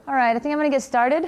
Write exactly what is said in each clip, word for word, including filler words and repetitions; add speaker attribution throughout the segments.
Speaker 1: All right, I think I'm going to get started.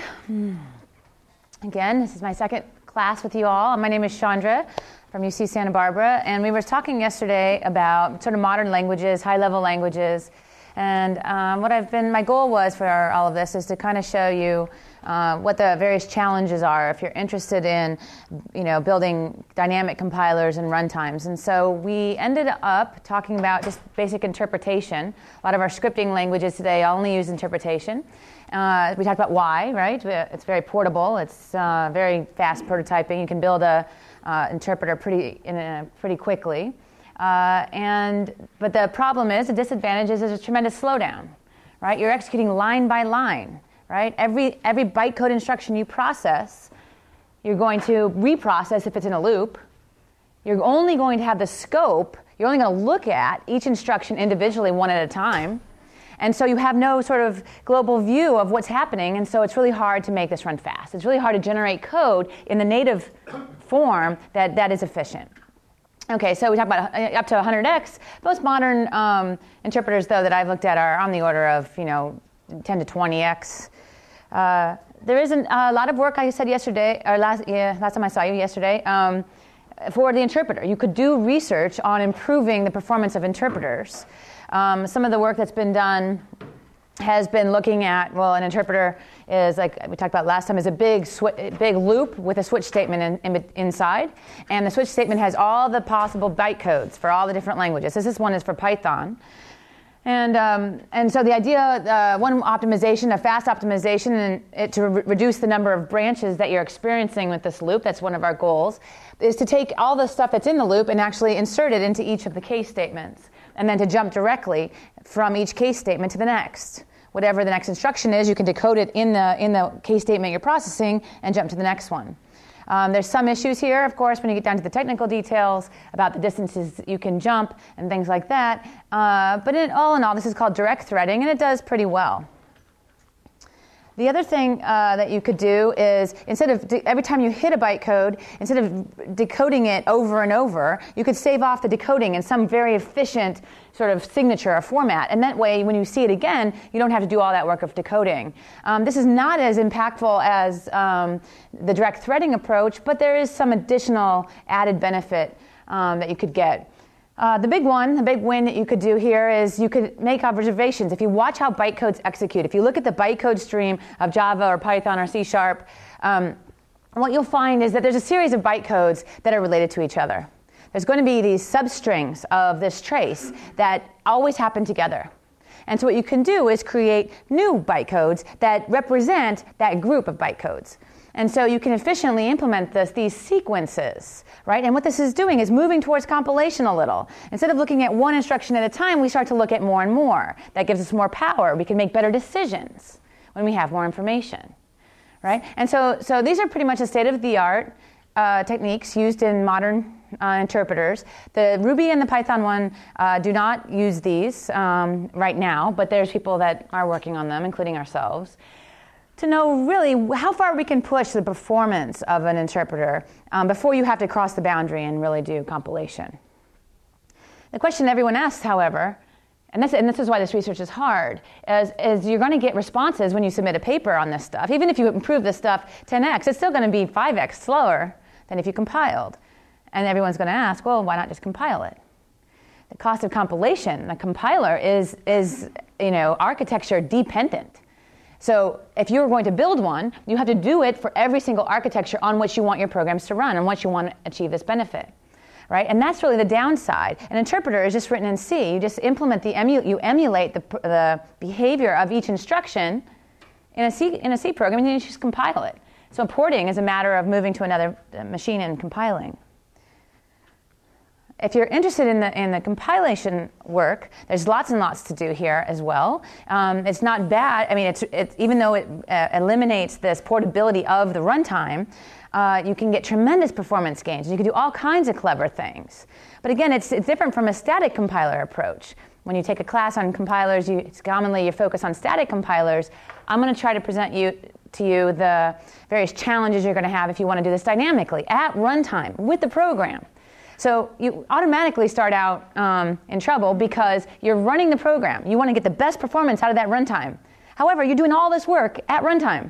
Speaker 1: Again, this is my second class with you all. My name is Chandra from U C Santa Barbara, and we were talking yesterday about sort of modern languages, high-level languages, and um, what I've been, my goal was for our, all of this is to kind of show you uh, what the various challenges are if you're interested in, you know, building dynamic compilers and runtimes. And so we ended up talking about just basic interpretation. A lot of our scripting languages today only use interpretation. Uh, we talked about why, right? It's very portable. It's uh, very fast prototyping. You can build a uh, interpreter pretty in a, pretty quickly. Uh, and but the problem is, the disadvantage is there's a tremendous slowdown, right? You're executing line by line, right? Every every bytecode instruction you process, you're going to reprocess if it's in a loop. You're only going to have the scope. You're only going to look at each instruction individually, one at a time. And so you have no sort of global view of what's happening, and so it's really hard to make this run fast. It's really hard to generate code in the native form that, that is efficient. Okay, so we talk about up to one hundred x. Most modern um, interpreters, though, that I've looked at are on the order of, you know, ten to twenty x. Uh, there isn't a lot of work, I said yesterday, or last, yeah, last time I saw you yesterday, um, for the interpreter. You could do research on improving the performance of interpreters. Um, some of the work that's been done has been looking at, well, an interpreter is, like we talked about last time, is a big swi- big loop with a switch statement in, in, inside. And the switch statement has all the possible bytecodes for all the different languages. This, this one is for Python. And um, and so the idea, uh, one optimization, a fast optimization, and it, to re- reduce the number of branches that you're experiencing with this loop, that's one of our goals, is to take all the stuff that's in the loop and actually insert it into each of the case statements, and then to jump directly from each case statement to the next. Whatever the next instruction is, you can decode it in the in the case statement you're processing and jump to the next one. Um, there's some issues here, of course, when you get down to the technical details about the distances you can jump and things like that. Uh, but in all in all, this is called direct threading, and it does pretty well. The other thing uh, that you could do is, instead of de- every time you hit a bytecode, instead of decoding it over and over, you could save off the decoding in some very efficient sort of signature or format. And that way, when you see it again, you don't have to do all that work of decoding. Um, this is not as impactful as um, the direct threading approach, but there is some additional added benefit um, that you could get. Uh, the big one, the big win that you could do here is you could make observations. If you watch how bytecodes execute, if you look at the bytecode stream of Java or Python or C Sharp, um, what you'll find is that there's a series of bytecodes that are related to each other. There's going to be these substrings of this trace that always happen together. And so what you can do is create new bytecodes that represent that group of bytecodes. And so you can efficiently implement this, these sequences, right? And what this is doing is moving towards compilation a little. Instead of looking at one instruction at a time, we start to look at more and more. That gives us more power. We can make better decisions when we have more information, right? And so, so these are pretty much the state-of-the-art uh, techniques used in modern uh, interpreters. The Ruby and the Python one uh, do not use these um, right now, but there's people that are working on them, including ourselves, to know really how far we can push the performance of an interpreter um, before you have to cross the boundary and really do compilation. The question everyone asks, however, and this, and this is why this research is hard, is, is you're going to get responses when you submit a paper on this stuff. Even if you improve this stuff ten x, it's still going to be five x slower than if you compiled. And everyone's going to ask, well, why not just compile it? The cost of compilation, the compiler is, is you know, architecture dependent. So if you're going to build one, you have to do it for every single architecture on which you want your programs to run and what you want to achieve this benefit, right? And that's really the downside. An interpreter is just written in C. You just implement the emu- you emulate the, the behavior of each instruction in a C in a C program, and then you just compile it. So porting is a matter of moving to another machine and compiling. If you're interested in the in the compilation work, there's lots and lots to do here as well. Um, it's not bad. I mean, it's it's even though it uh, eliminates this portability of the runtime, uh, you can get tremendous performance gains. You can do all kinds of clever things. But again, it's it's different from a static compiler approach. When you take a class on compilers, you, it's commonly you focus on static compilers. I'm going to try to present you to you the various challenges you're going to have if you want to do this dynamically at runtime with the program. So you automatically start out um, in trouble because you're running the program. You want to get the best performance out of that runtime. However, you're doing all this work at runtime.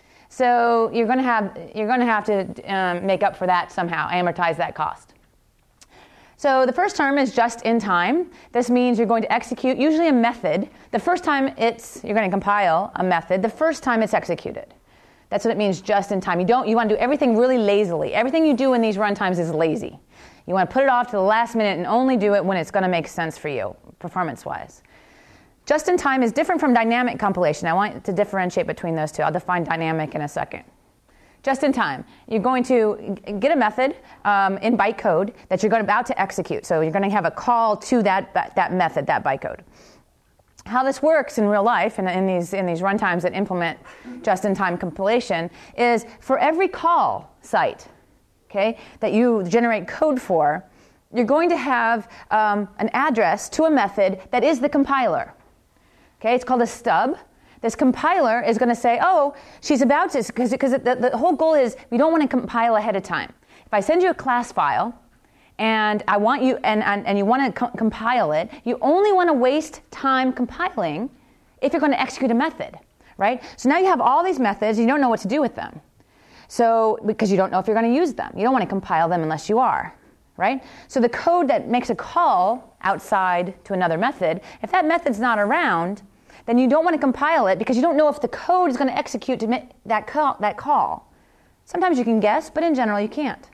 Speaker 1: So you're going to have, you're going to, have to um, make up for that somehow, amortize that cost. So the first term is just in time. This means you're going to execute usually a method. The first time it's, you're going to compile a method, the first time it's executed. That's what it means, just in time. You don't, you want to do everything really lazily. Everything you do in these runtimes is lazy. You want to put it off to the last minute and only do it when it's going to make sense for you, performance-wise. Just in time is different from dynamic compilation. I want to differentiate between those two. I'll define dynamic in a second. Just in time, you're going to get a method um, in bytecode that you're going to about to execute. So you're going to have a call to that, that method, that bytecode. How this works in real life and in these, in these runtimes that implement just-in-time compilation is for every call site, okay, that you generate code for, you're going to have um, an address to a method that is the compiler. Okay, it's called a stub. This compiler is going to say, oh, she's about to, because the, the whole goal is we don't want to compile ahead of time. If I send you a class file and I want you, and, and, and you want to co compile it, you only want to waste time compiling if you're going to execute a method, right? So now you have all these methods, you don't know what to do with them. So, because you don't know if you're going to use them. You don't want to compile them unless you are, right? So the code that makes a call outside to another method, if that method's not around, then you don't want to compile it because you don't know if the code is going to execute to make that call, that call. Sometimes you can guess, but in general you can't.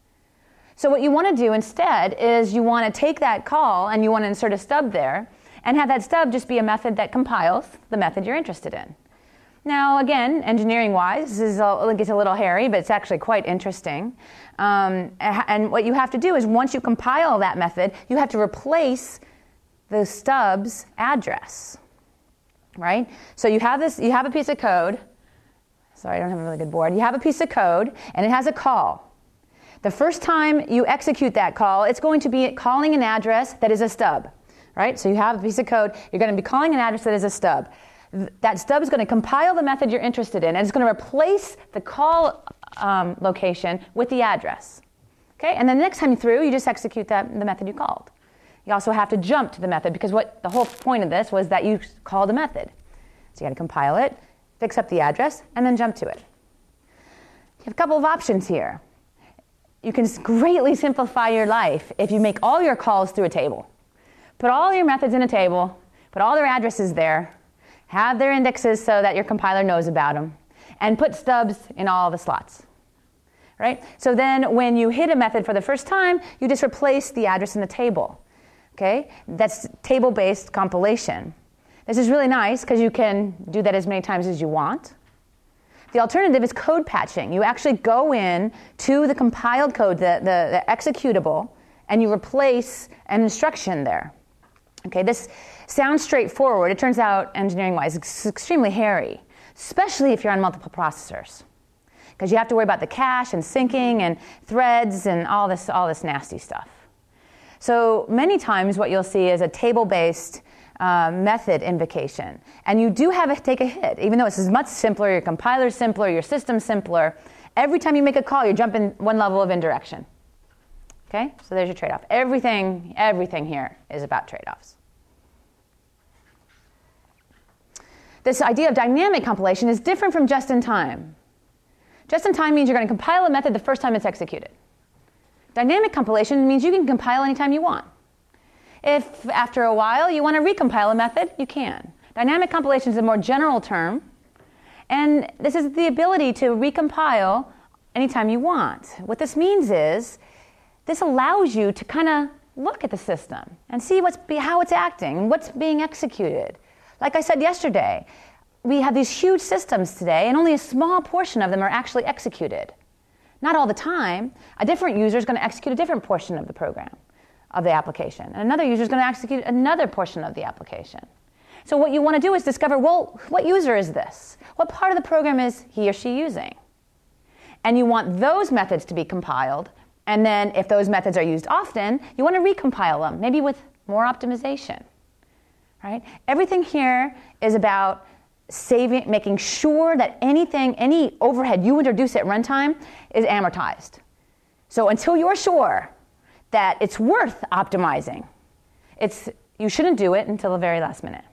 Speaker 1: So what you want to do instead is you want to take that call and you want to insert a stub there and have that stub just be a method that compiles the method you're interested in. Now again, engineering-wise, this is a, it gets a little hairy, but it's actually quite interesting. Um, and what you have to do is once you compile that method, you have to replace the stub's address. Right? So you have this, you have a piece of code. Sorry, I don't have a really good board. You have a piece of code, and it has a call. The first time you execute that call, it's going to be calling an address that is a stub. Right? So you have a piece of code. You're going to be calling an address that is a stub. That stub is going to compile the method you're interested in, and it's going to replace the call um, location with the address. Okay? And then the next time through, you just execute that, the method you called. You also have to jump to the method because what the whole point of this was that you called a method. So you got to compile it, fix up the address, and then jump to it. You have a couple of options here. You can greatly simplify your life if you make all your calls through a table. Put all your methods in a table, put all their addresses there, have their indexes so that your compiler knows about them, and put stubs in all the slots. Right? So then when you hit a method for the first time, you just replace the address in the table. Okay? That's table-based compilation. This is really nice because you can do that as many times as you want. The alternative is code patching. You actually go in to the compiled code, the, the, the executable, and you replace an instruction there. Okay, this sounds straightforward. It turns out, engineering-wise, it's extremely hairy, especially if you're on multiple processors, because you have to worry about the cache and syncing and threads and all this, all this nasty stuff. So many times what you'll see is a table-based uh, method invocation. And you do have to take a hit. Even though it's much simpler, your compiler's simpler, your system's simpler, every time you make a call, you're jumping one level of indirection. Okay? So there's your trade-off. Everything, everything here is about trade-offs. This idea of dynamic compilation is different from just-in-time. Just-in-time means you're going to compile a method the first time it's executed. Dynamic compilation means you can compile anytime you want. If after a while you want to recompile a method, you can. Dynamic compilation is a more general term, and this is the ability to recompile anytime you want. What this means is this allows you to kind of look at the system and see what's be, how it's acting, what's being executed. Like I said yesterday, we have these huge systems today, and only a small portion of them are actually executed. Not all the time. A different user is going to execute a different portion of the program, of the application. And another user is going to execute another portion of the application. So what you want to do is discover, well, what user is this? What part of the program is he or she using? And you want those methods to be compiled. And then if those methods are used often, you want to recompile them, maybe with more optimization. Right? Everything here is about saving, making sure that anything, any overhead you introduce at runtime is amortized. So until you're sure that it's worth optimizing, it's, you shouldn't do it until the very last minute.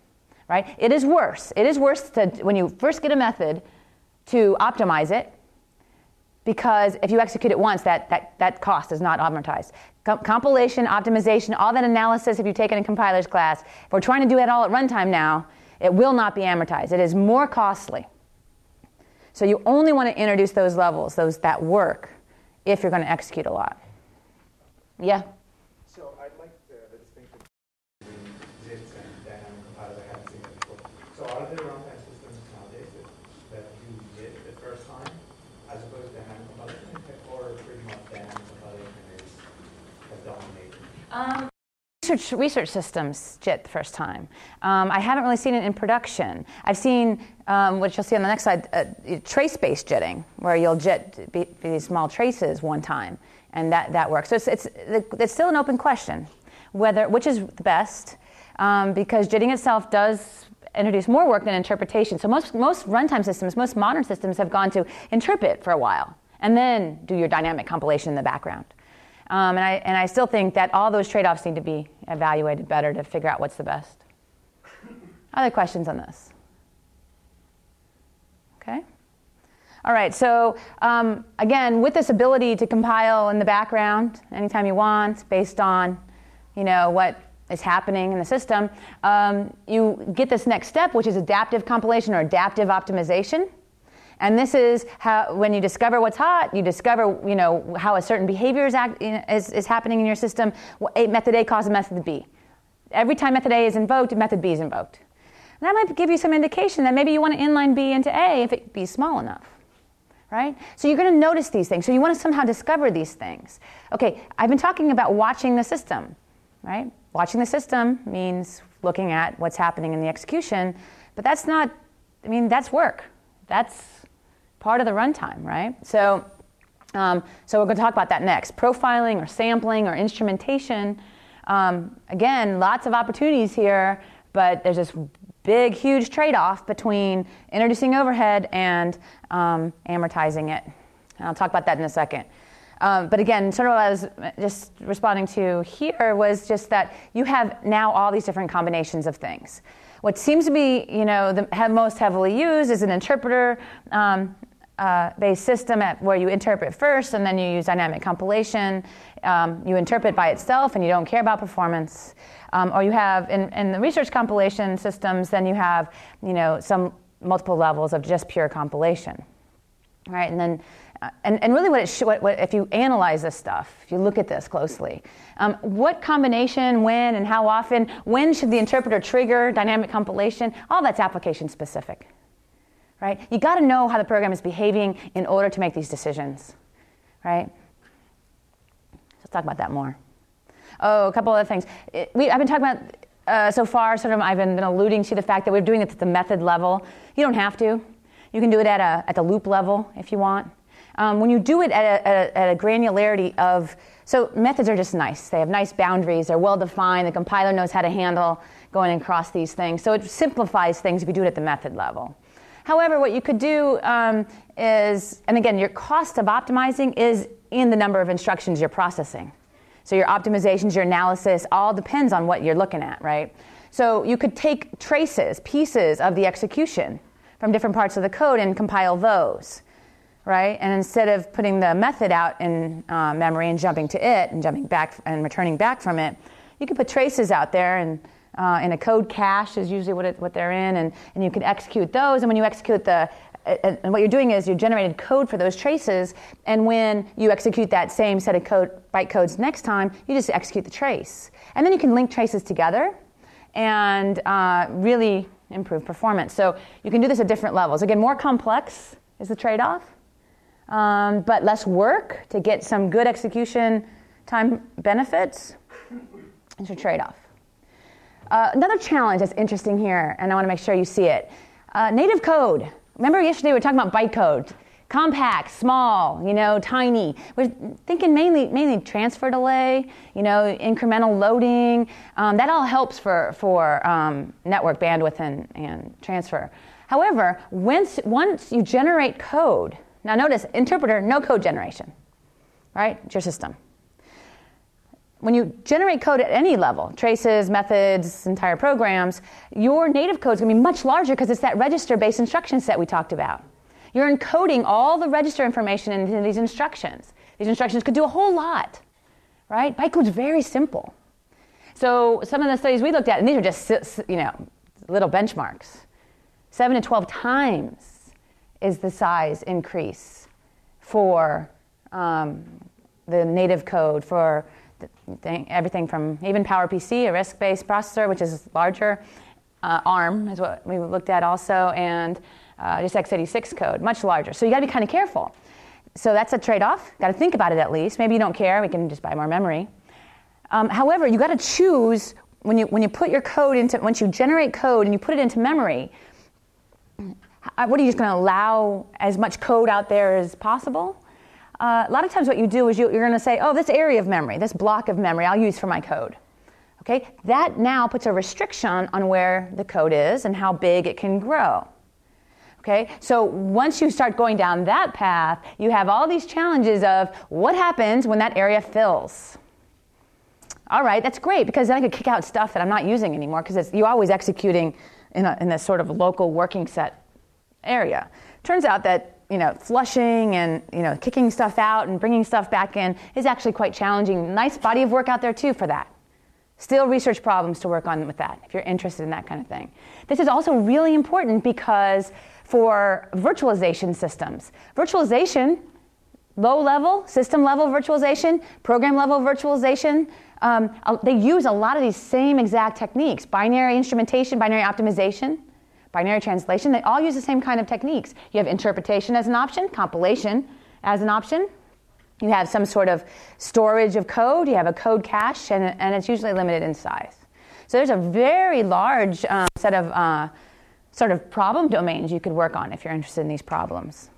Speaker 1: right? It is worse. It is worse to, when you first get a method, to optimize it, because if you execute it once, that, that, that cost is not amortized. Com- compilation, optimization, all that analysis, if you've taken a compiler's class, if we're trying to do it all at runtime now, it will not be amortized. It is more costly. So you only want to introduce those levels, those that work, if you're going to execute a lot. Yeah?
Speaker 2: So I'd like the, the distinction between JITs and dynamic compilers. I haven't seen it before. So are there runtime systems nowadays that, that use JIT the first time as opposed to dynamic compilation, or pretty much dynamic compilation is has dominated?
Speaker 1: Um, research, research systems JIT the first time. Um, I haven't really seen it in production. I've seen, um, which you'll see on the next slide, uh, trace-based JITting, where you'll JIT be, be these small traces one time. And that, that works. So it's, it's, it's still an open question, whether which is the best, um, because JITting itself does introduce more work than interpretation. So most, most runtime systems, most modern systems have gone to interpret for a while, and then do your dynamic compilation in the background. Um, and, I, and I still think that all those trade-offs need to be evaluated better to figure out what's the best. Other questions on this? Okay. All right, so um, again, with this ability to compile in the background anytime you want, based on, you know, what is happening in the system, um, you get this next step, which is adaptive compilation or adaptive optimization. And this is how, when you discover what's hot, you discover, you know, how a certain behavior is, act, is, is happening in your system. Method A causes method B. Every time method A is invoked, method B is invoked. And that might give you some indication that maybe you want to inline B into A if it B is small enough. Right? So you're going to notice these things. So you want to somehow discover these things. Okay, I've been talking about watching the system, right? Watching the system means looking at what's happening in the execution, but that's not, I mean, that's work. That's part of the runtime, right? So, um, so we're going to talk about that next. Profiling or sampling or instrumentation. Um, again, lots of opportunities here, but there's this big, huge trade-off between introducing overhead and um, amortizing it. And I'll talk about that in a second. Um, but again, sort of what I was just responding to here was just that you have now all these different combinations of things. What seems to be, you know, the most heavily used is an interpreter um, uh, based system at, where you interpret first and then you use dynamic compilation. Um, you interpret by itself and you don't care about performance. Um, or you have, in, in the research compilation systems, then you have, you know, some multiple levels of just pure compilation, right? And then, uh, and, and really what it sh- what, what, if you analyze this stuff, if you look at this closely, um, what combination, when, and how often, when should the interpreter trigger dynamic compilation? All that's application specific, right? You got to know how the program is behaving in order to make these decisions, right? Let's talk about that more. Oh, a couple other things. It, we, I've been talking about, uh, so far, sort of, I've been, been alluding to the fact that we're doing it at the method level. You don't have to. You can do it at a, at the loop level if you want. Um, when you do it at a, at, a, at a granularity of, so methods are just nice. They have nice boundaries. They're well-defined. The compiler knows how to handle going across these things. So it simplifies things if you do it at the method level. However, what you could do um, is, and again, your cost of optimizing is in the number of instructions you're processing. So your optimizations, your analysis, all depends on what you're looking at, right? So you could take traces, pieces of the execution from different parts of the code and compile those, right? And instead of putting the method out in uh, memory and jumping to it and jumping back and returning back from it, you can put traces out there and uh, in a code cache is usually what, it, what they're in, and, and you can execute those. And when you execute the And what you're doing is you're generating code for those traces, and when you execute that same set of code, byte codes next time, you just execute the trace. And then you can link traces together and uh, really improve performance. So you can do this at different levels. Again, more complex is the trade-off, um, but less work to get some good execution time benefits is your trade-off. Uh, another challenge that's interesting here, and I want to make sure you see it, uh, native code. Remember yesterday we were talking about bytecode, compact, small, you know, tiny. We're thinking mainly mainly transfer delay, you know, incremental loading. Um, that all helps for for um, network bandwidth and, and transfer. However, once once you generate code, now notice interpreter, no code generation, right? It's your system. when you generate code at any level, traces, methods, entire programs, your native code is going to be much larger because it's that register-based instruction set we talked about. You're encoding all the register information into these instructions. These instructions could do a whole lot, right? Bytecode's very simple. So some of the studies we looked at, and these are just, you know, little benchmarks, seven to twelve times is the size increase for um, the native code for Thing, everything from even PowerPC, a RISC-based processor, which is larger, uh, ARM is what we looked at also, and uh, just x eighty-six code, much larger. So you got to be kind of careful. So that's a trade-off. Got to think about it at least. Maybe you don't care. We can just buy more memory. Um, however, you got to choose when you when you put your code into once you generate code and you put it into memory. What are you just going to allow as much code out there as possible? Uh, a lot of times what you do is you, you're going to say, oh, this area of memory, this block of memory, I'll use for my code. Okay? That now puts a restriction on where the code is and how big it can grow. Okay? So once you start going down that path, you have all these challenges of what happens when that area fills. All right, that's great, because then I could kick out stuff that I'm not using anymore, because you're always executing in, a, in this sort of local working set area. Turns out that you know, flushing and, you know, kicking stuff out and bringing stuff back in is actually quite challenging. Nice body of work out there, too, for that. Still research problems to work on with that, if you're interested in that kind of thing. This is also really important because for virtualization systems, virtualization, low-level, system-level virtualization, program-level virtualization, um, they use a lot of these same exact techniques, binary instrumentation, binary optimization, binary translation. They all use the same kind of techniques. You have interpretation as an option, compilation as an option. You have some sort of storage of code. You have a code cache, and, and it's usually limited in size. So there's a very large um, set of uh, sort of problem domains you could work on if you're interested in these problems.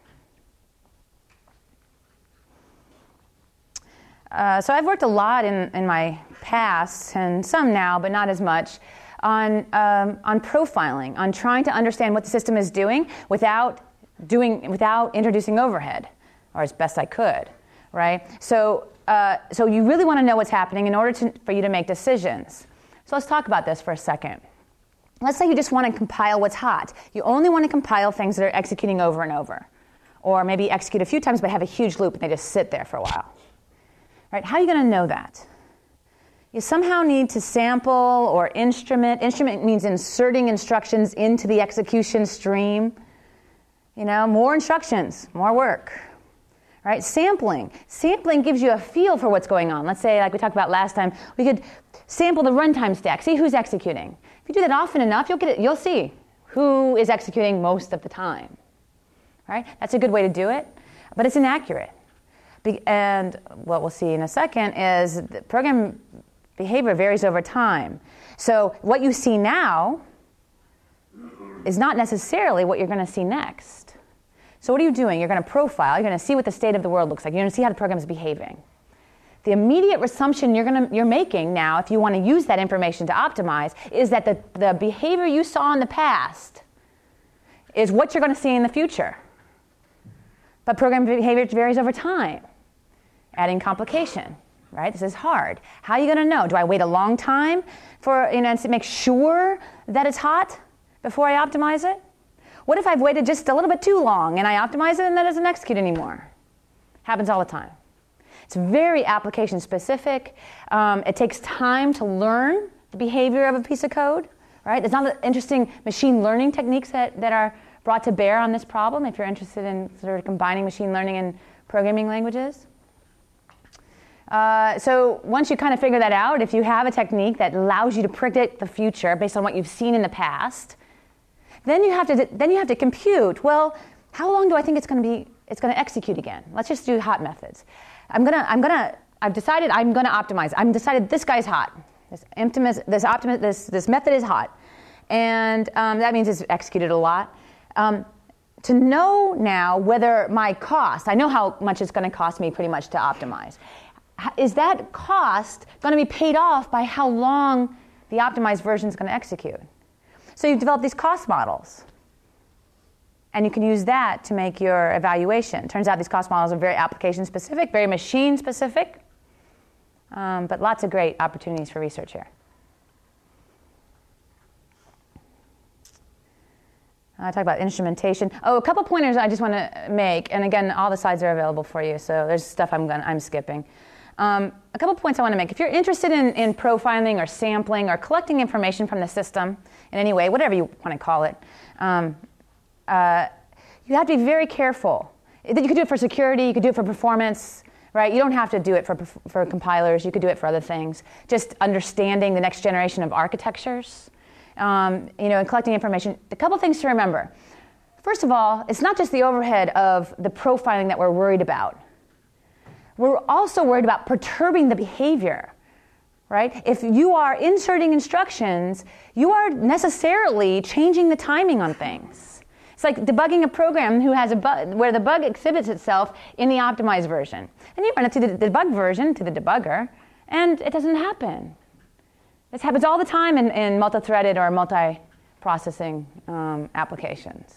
Speaker 1: Uh, so I've worked a lot in, in my past, and some now, but not as much, on, um, on profiling, on trying to understand what the system is doing without, doing, without introducing overhead, or as best I could, right? So, uh, so you really want to know what's happening in order to, for you to make decisions. So let's talk about this for a second. Let's say you just want to compile what's hot. You only want to compile things that are executing over and over, or maybe execute a few times but have a huge loop and they just sit there for a while. Right? How are you going to know that? You somehow need to sample or instrument. Instrument means inserting instructions into the execution stream. You know, more instructions, more work. Right? Sampling. Sampling gives you a feel for what's going on. Let's say, like we talked about last time, we could sample the runtime stack, see who's executing. If you do that often enough, you'll get it, you'll see who is executing most of the time. Right? That's a good way to do it, but it's inaccurate. Be- and what we'll see in a second is the program behavior varies over time. So what you see now is not necessarily what you're going to see next. So what are you doing? You're going to profile. You're going to see what the state of the world looks like. You're going to see how the program is behaving. The immediate assumption you're, going to, you're making now, if you want to use that information to optimize, is that the, the behavior you saw in the past is what you're going to see in the future. But program behavior varies over time, adding complication. Right? This is hard. How are you going to know? Do I wait a long time for, you know, to make sure that it's hot before I optimize it? What if I've waited just a little bit too long and I optimize it and that doesn't execute anymore? Happens all the time. It's very application specific. Um, it takes time to learn the behavior of a piece of code. Right? There's not interesting machine learning techniques that, that are brought to bear on this problem if you're interested in sort of combining machine learning and programming languages. Uh, so once you kind of figure that out, if you have a technique that allows you to predict the future based on what you've seen in the past, then you have to then you have to compute. Well, how long do I think it's going to be? It's going to execute again. Let's just do hot methods. I'm gonna I'm gonna I've decided I'm going to optimize. I've decided this guy's hot. This optimiz, this optimiz, this this method is hot, and um, that means it's executed a lot. Um, to know now whether my cost, I know how much it's going to cost me pretty much to optimize. Is that cost going to be paid off by how long the optimized version is going to execute? So you've developed these cost models. And you can use that to make your evaluation. Turns out these cost models are very application specific, very machine specific. Um, but lots of great opportunities for research here. I talk about instrumentation. Oh, a couple pointers I just want to make, and again, all the slides are available for you, so there's stuff I'm going I'm skipping. Um, a couple points I want to make. If you're interested in, in profiling or sampling or collecting information from the system in any way, whatever you want to call it, um, uh, you have to be very careful. You could do it for security, you could do it for performance, right? You don't have to do it for, for compilers, you could do it for other things. Just understanding the next generation of architectures. Um, you know, and collecting information. A couple things to remember. First of all, it's not just the overhead of the profiling that we're worried about. We're also worried about perturbing the behavior, right? If you are inserting instructions, you are necessarily changing the timing on things. It's like debugging a program who has a bug, where the bug exhibits itself in the optimized version. And you run it to the debug version, to the debugger, and it doesn't happen. This happens all the time in, in multi-threaded or multi-processing um, applications.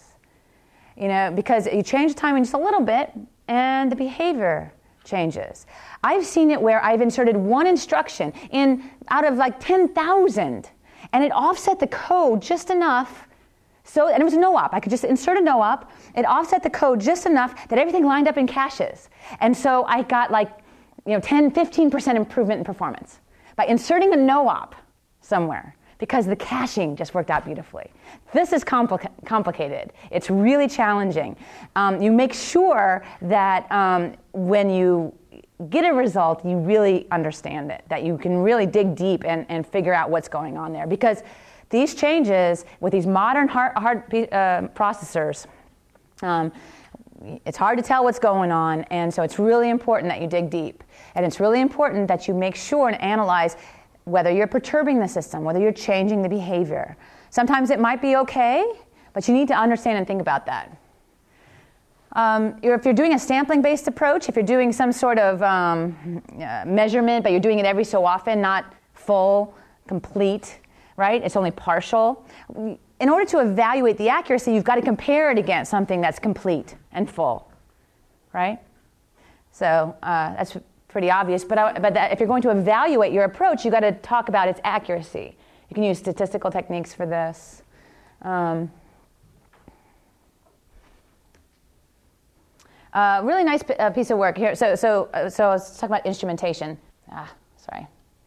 Speaker 1: You know, because you change the timing just a little bit, and the behavior changes. I've seen it where I've inserted one instruction in out of like ten thousand, and it offset the code just enough. So, and it was a no-op. I could just insert a no-op. It offset the code just enough that everything lined up in caches. And so I got like, you know, ten, fifteen percent improvement in performance by inserting a no-op somewhere, because the caching just worked out beautifully. This is compli- complicated. It's really challenging. Um, you make sure that um, when you get a result, you really understand it, that you can really dig deep and, and figure out what's going on there. Because these changes with these modern hard, hard uh, processors, um, it's hard to tell what's going on, and so it's really important that you dig deep. And it's really important that you make sure and analyze whether you're perturbing the system, whether you're changing the behavior. Sometimes it might be okay, but you need to understand and think about that. Um, you're, if you're doing a sampling-based approach, if you're doing some sort of um, uh, measurement, but you're doing it every so often, not full, complete, right? It's only partial. In order to evaluate the accuracy, you've got to compare it against something that's complete and full, right? So uh, that's pretty obvious, but, I, but that if you're going to evaluate your approach, you've got to talk about its accuracy. You can use statistical techniques for this. Um, uh, really nice p- uh, piece of work here. So, so, uh, so let's talk about instrumentation. Ah, sorry.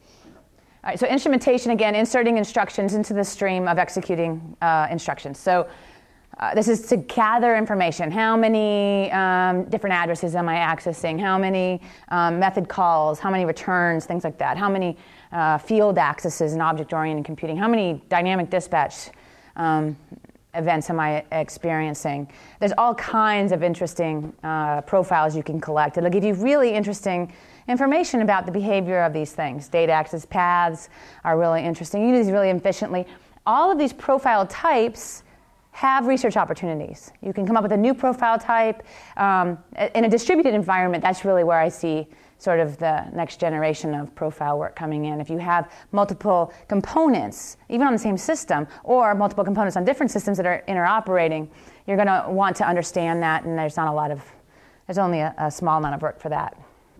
Speaker 1: All right, so instrumentation, again, inserting instructions into the stream of executing uh, instructions. So uh, this is to gather information. How many um, different addresses am I accessing? How many um, method calls? How many returns? Things like that. How many uh, field accesses in object-oriented computing? How many dynamic dispatch um, events am I experiencing? There's all kinds of interesting uh, profiles you can collect. It'll give you really interesting information about the behavior of these things. Data access paths are really interesting. You can do these really efficiently. All of these profile types have research opportunities. You can come up with a new profile type. Um, in a distributed environment, that's really where I see sort of the next generation of profile work coming in. If you have multiple components, even on the same system, or multiple components on different systems that are interoperating, you're going to want to understand that, and there's not a lot of, there's only a, a small amount of work for that.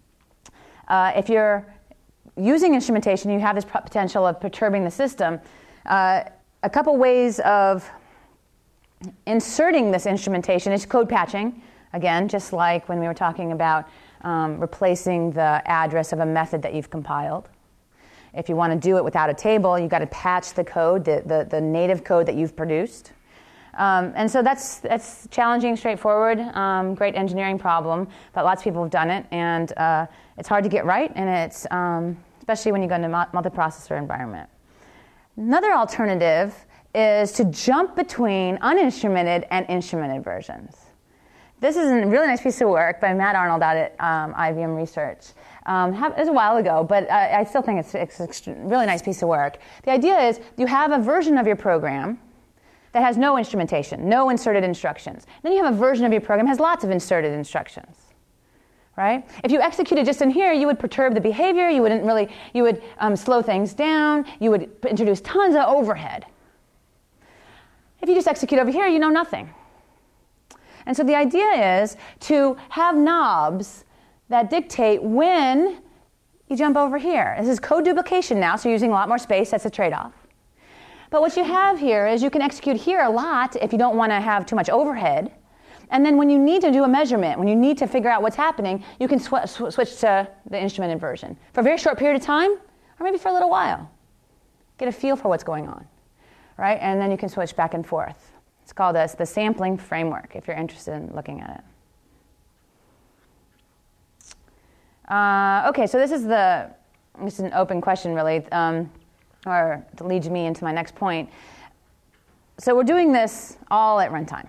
Speaker 1: Uh, if you're using instrumentation, you have this potential of perturbing the system. Uh, a couple ways of inserting this instrumentation is code patching. Again, just like when we were talking about um, replacing the address of a method that you've compiled. If you want to do it without a table, you've got to patch the code, the, the, the native code that you've produced. Um, and so that's that's challenging, straightforward, um, great engineering problem, but lots of people have done it, and uh, it's hard to get right, and it's um, especially when you go into a multiprocessor environment. Another alternative is to jump between uninstrumented and instrumented versions. This is a really nice piece of work by Matt Arnold out at um, I B M Research. Um, have, it was a while ago, but uh, I still think it's, it's a really nice piece of work. The idea is you have a version of your program that has no instrumentation, no inserted instructions. Then you have a version of your program that has lots of inserted instructions, right? If you executed just in here, you would perturb the behavior, you wouldn't really, you would um, slow things down, you would introduce tons of overhead. If you just execute over here, you know nothing. And so the idea is to have knobs that dictate when you jump over here. This is code duplication now, so you're using a lot more space. That's a trade-off. But what you have here is you can execute here a lot if you don't want to have too much overhead. And then when you need to do a measurement, when you need to figure out what's happening, you can sw- sw- switch to the instrumented version for a very short period of time, or maybe for a little while. Get a feel for what's going on, right? And then you can switch back and forth. It's called a, the sampling framework, if you're interested in looking at it. Uh, okay, so this is the, this is an open question really, um, or to lead me into my next point. So we're doing this all at runtime.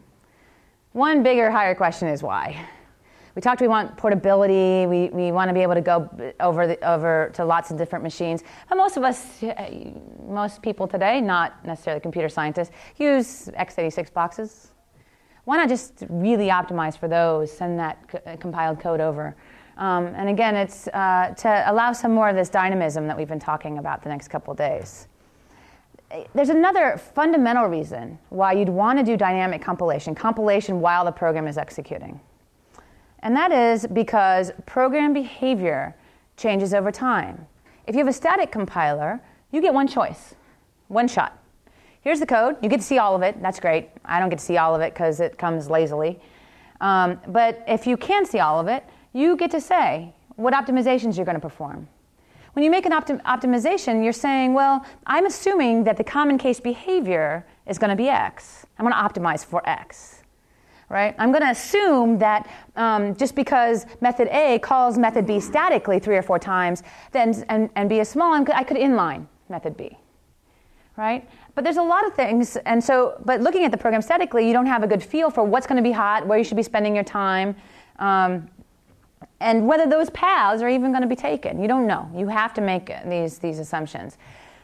Speaker 1: One bigger, higher question is why. We talked we want portability, we, we want to be able to go over, the, over to lots of different machines. But most of us, most people today, not necessarily computer scientists, use x eighty-six boxes. Why not just really optimize for those, send that c- compiled code over? Um, and again, it's uh, to allow some more of this dynamism that we've been talking about the next couple of days. There's another fundamental reason why you'd want to do dynamic compilation, compilation while the program is executing. And that is because program behavior changes over time. If you have a static compiler, you get one choice, one shot. Here's the code. You get to see all of it. That's great. I don't get to see all of it because it comes lazily. Um, but if you can see all of it, you get to say what optimizations you're going to perform. When you make an optim- optimization, you're saying, well, I'm assuming that the common case behavior is going to be X. I'm going to optimize for X, right? I'm going to assume that um, just because method A calls method B statically three or four times, then and, and B is small, I'm, I could inline method B, right? But there's a lot of things, and so, but looking at the program statically, you don't have a good feel for what's going to be hot, where you should be spending your time. Um, And whether those paths are even going to be taken. You don't know. You have to make these, these assumptions.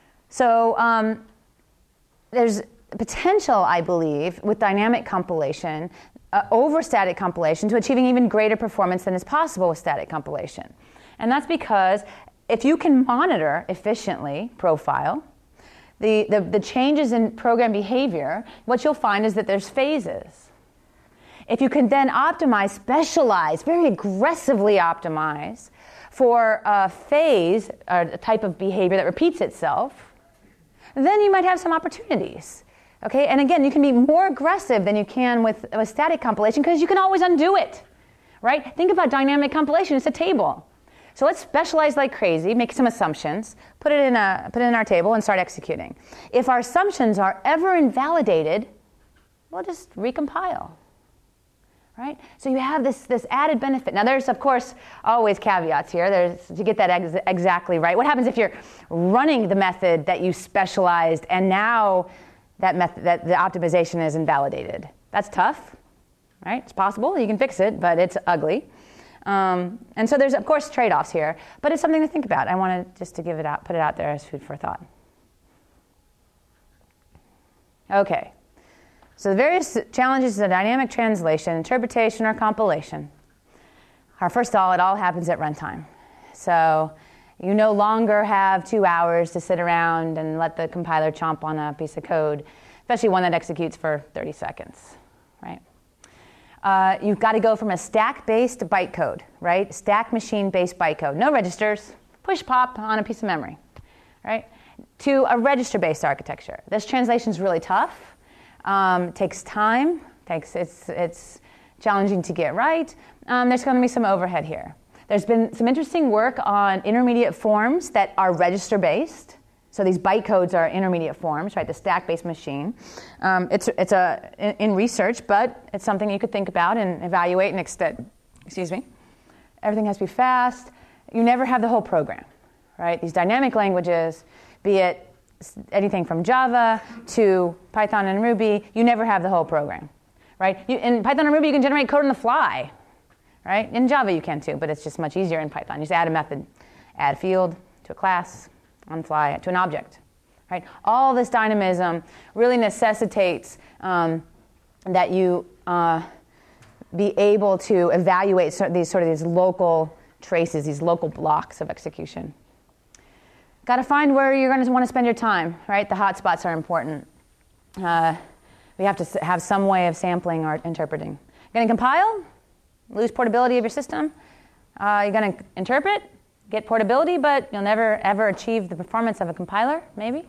Speaker 1: So um, there's potential, I believe, with dynamic compilation uh, over static compilation to achieving even greater performance than is possible with static compilation. And that's because if you can monitor efficiently profile, the, the, the changes in program behavior, what you'll find is that there's phases. If you can then optimize, specialize, very aggressively optimize for a phase, or a type of behavior that repeats itself, then you might have some opportunities. Okay, and again, you can be more aggressive than you can with a static compilation because you can always undo it, right? Think about dynamic compilation, it's a table. So let's specialize like crazy, make some assumptions, put it in a put it in our table and start executing. If our assumptions are ever invalidated, we'll just recompile. Right? So you have this, this added benefit. Now there's, of course, always caveats here. There's, to get that ex- exactly right. What happens if you're running the method that you specialized and now that, method, that the optimization is invalidated? That's tough, right? It's possible. You can fix it, but it's ugly. Um, and so there's, of course, trade-offs here. But it's something to think about. I wanted just to give it out, put it out there as food for thought. Okay. So the various challenges of dynamic translation, interpretation, or compilation are, first of all, it all happens at runtime. So you no longer have two hours to sit around and let the compiler chomp on a piece of code, especially one that executes for thirty seconds, right? Uh, you've got to go from a stack-based bytecode, right? Stack machine-based bytecode, no registers, push pop on a piece of memory, right? To a register-based architecture. This translation is really tough. Um, takes time, takes, it's, it's challenging to get right. Um, there's going to be some overhead here. There's been some interesting work on intermediate forms that are register-based. So these bytecodes are intermediate forms, right, the stack-based machine. Um, it's it's a, in, in research, but it's something you could think about and evaluate and extend. Excuse me. Everything has to be fast. You never have the whole program, right? These dynamic languages, be it anything from Java to Python and Ruby, you never have the whole program, right? You, in Python and Ruby, you can generate code on the fly, right? In Java, you can too, but it's just much easier in Python. You just add a method, add a field to a class, on the fly to an object, right? All this dynamism really necessitates um, that you uh, be able to evaluate sort of these sort of these local traces, these local blocks of execution. Got to find where you're going to want to spend your time, right? The hotspots are important. Uh, we have to have some way of sampling or interpreting. You're going to compile, lose portability of your system. Uh, you're going to interpret, get portability, but you'll never ever achieve the performance of a compiler, maybe?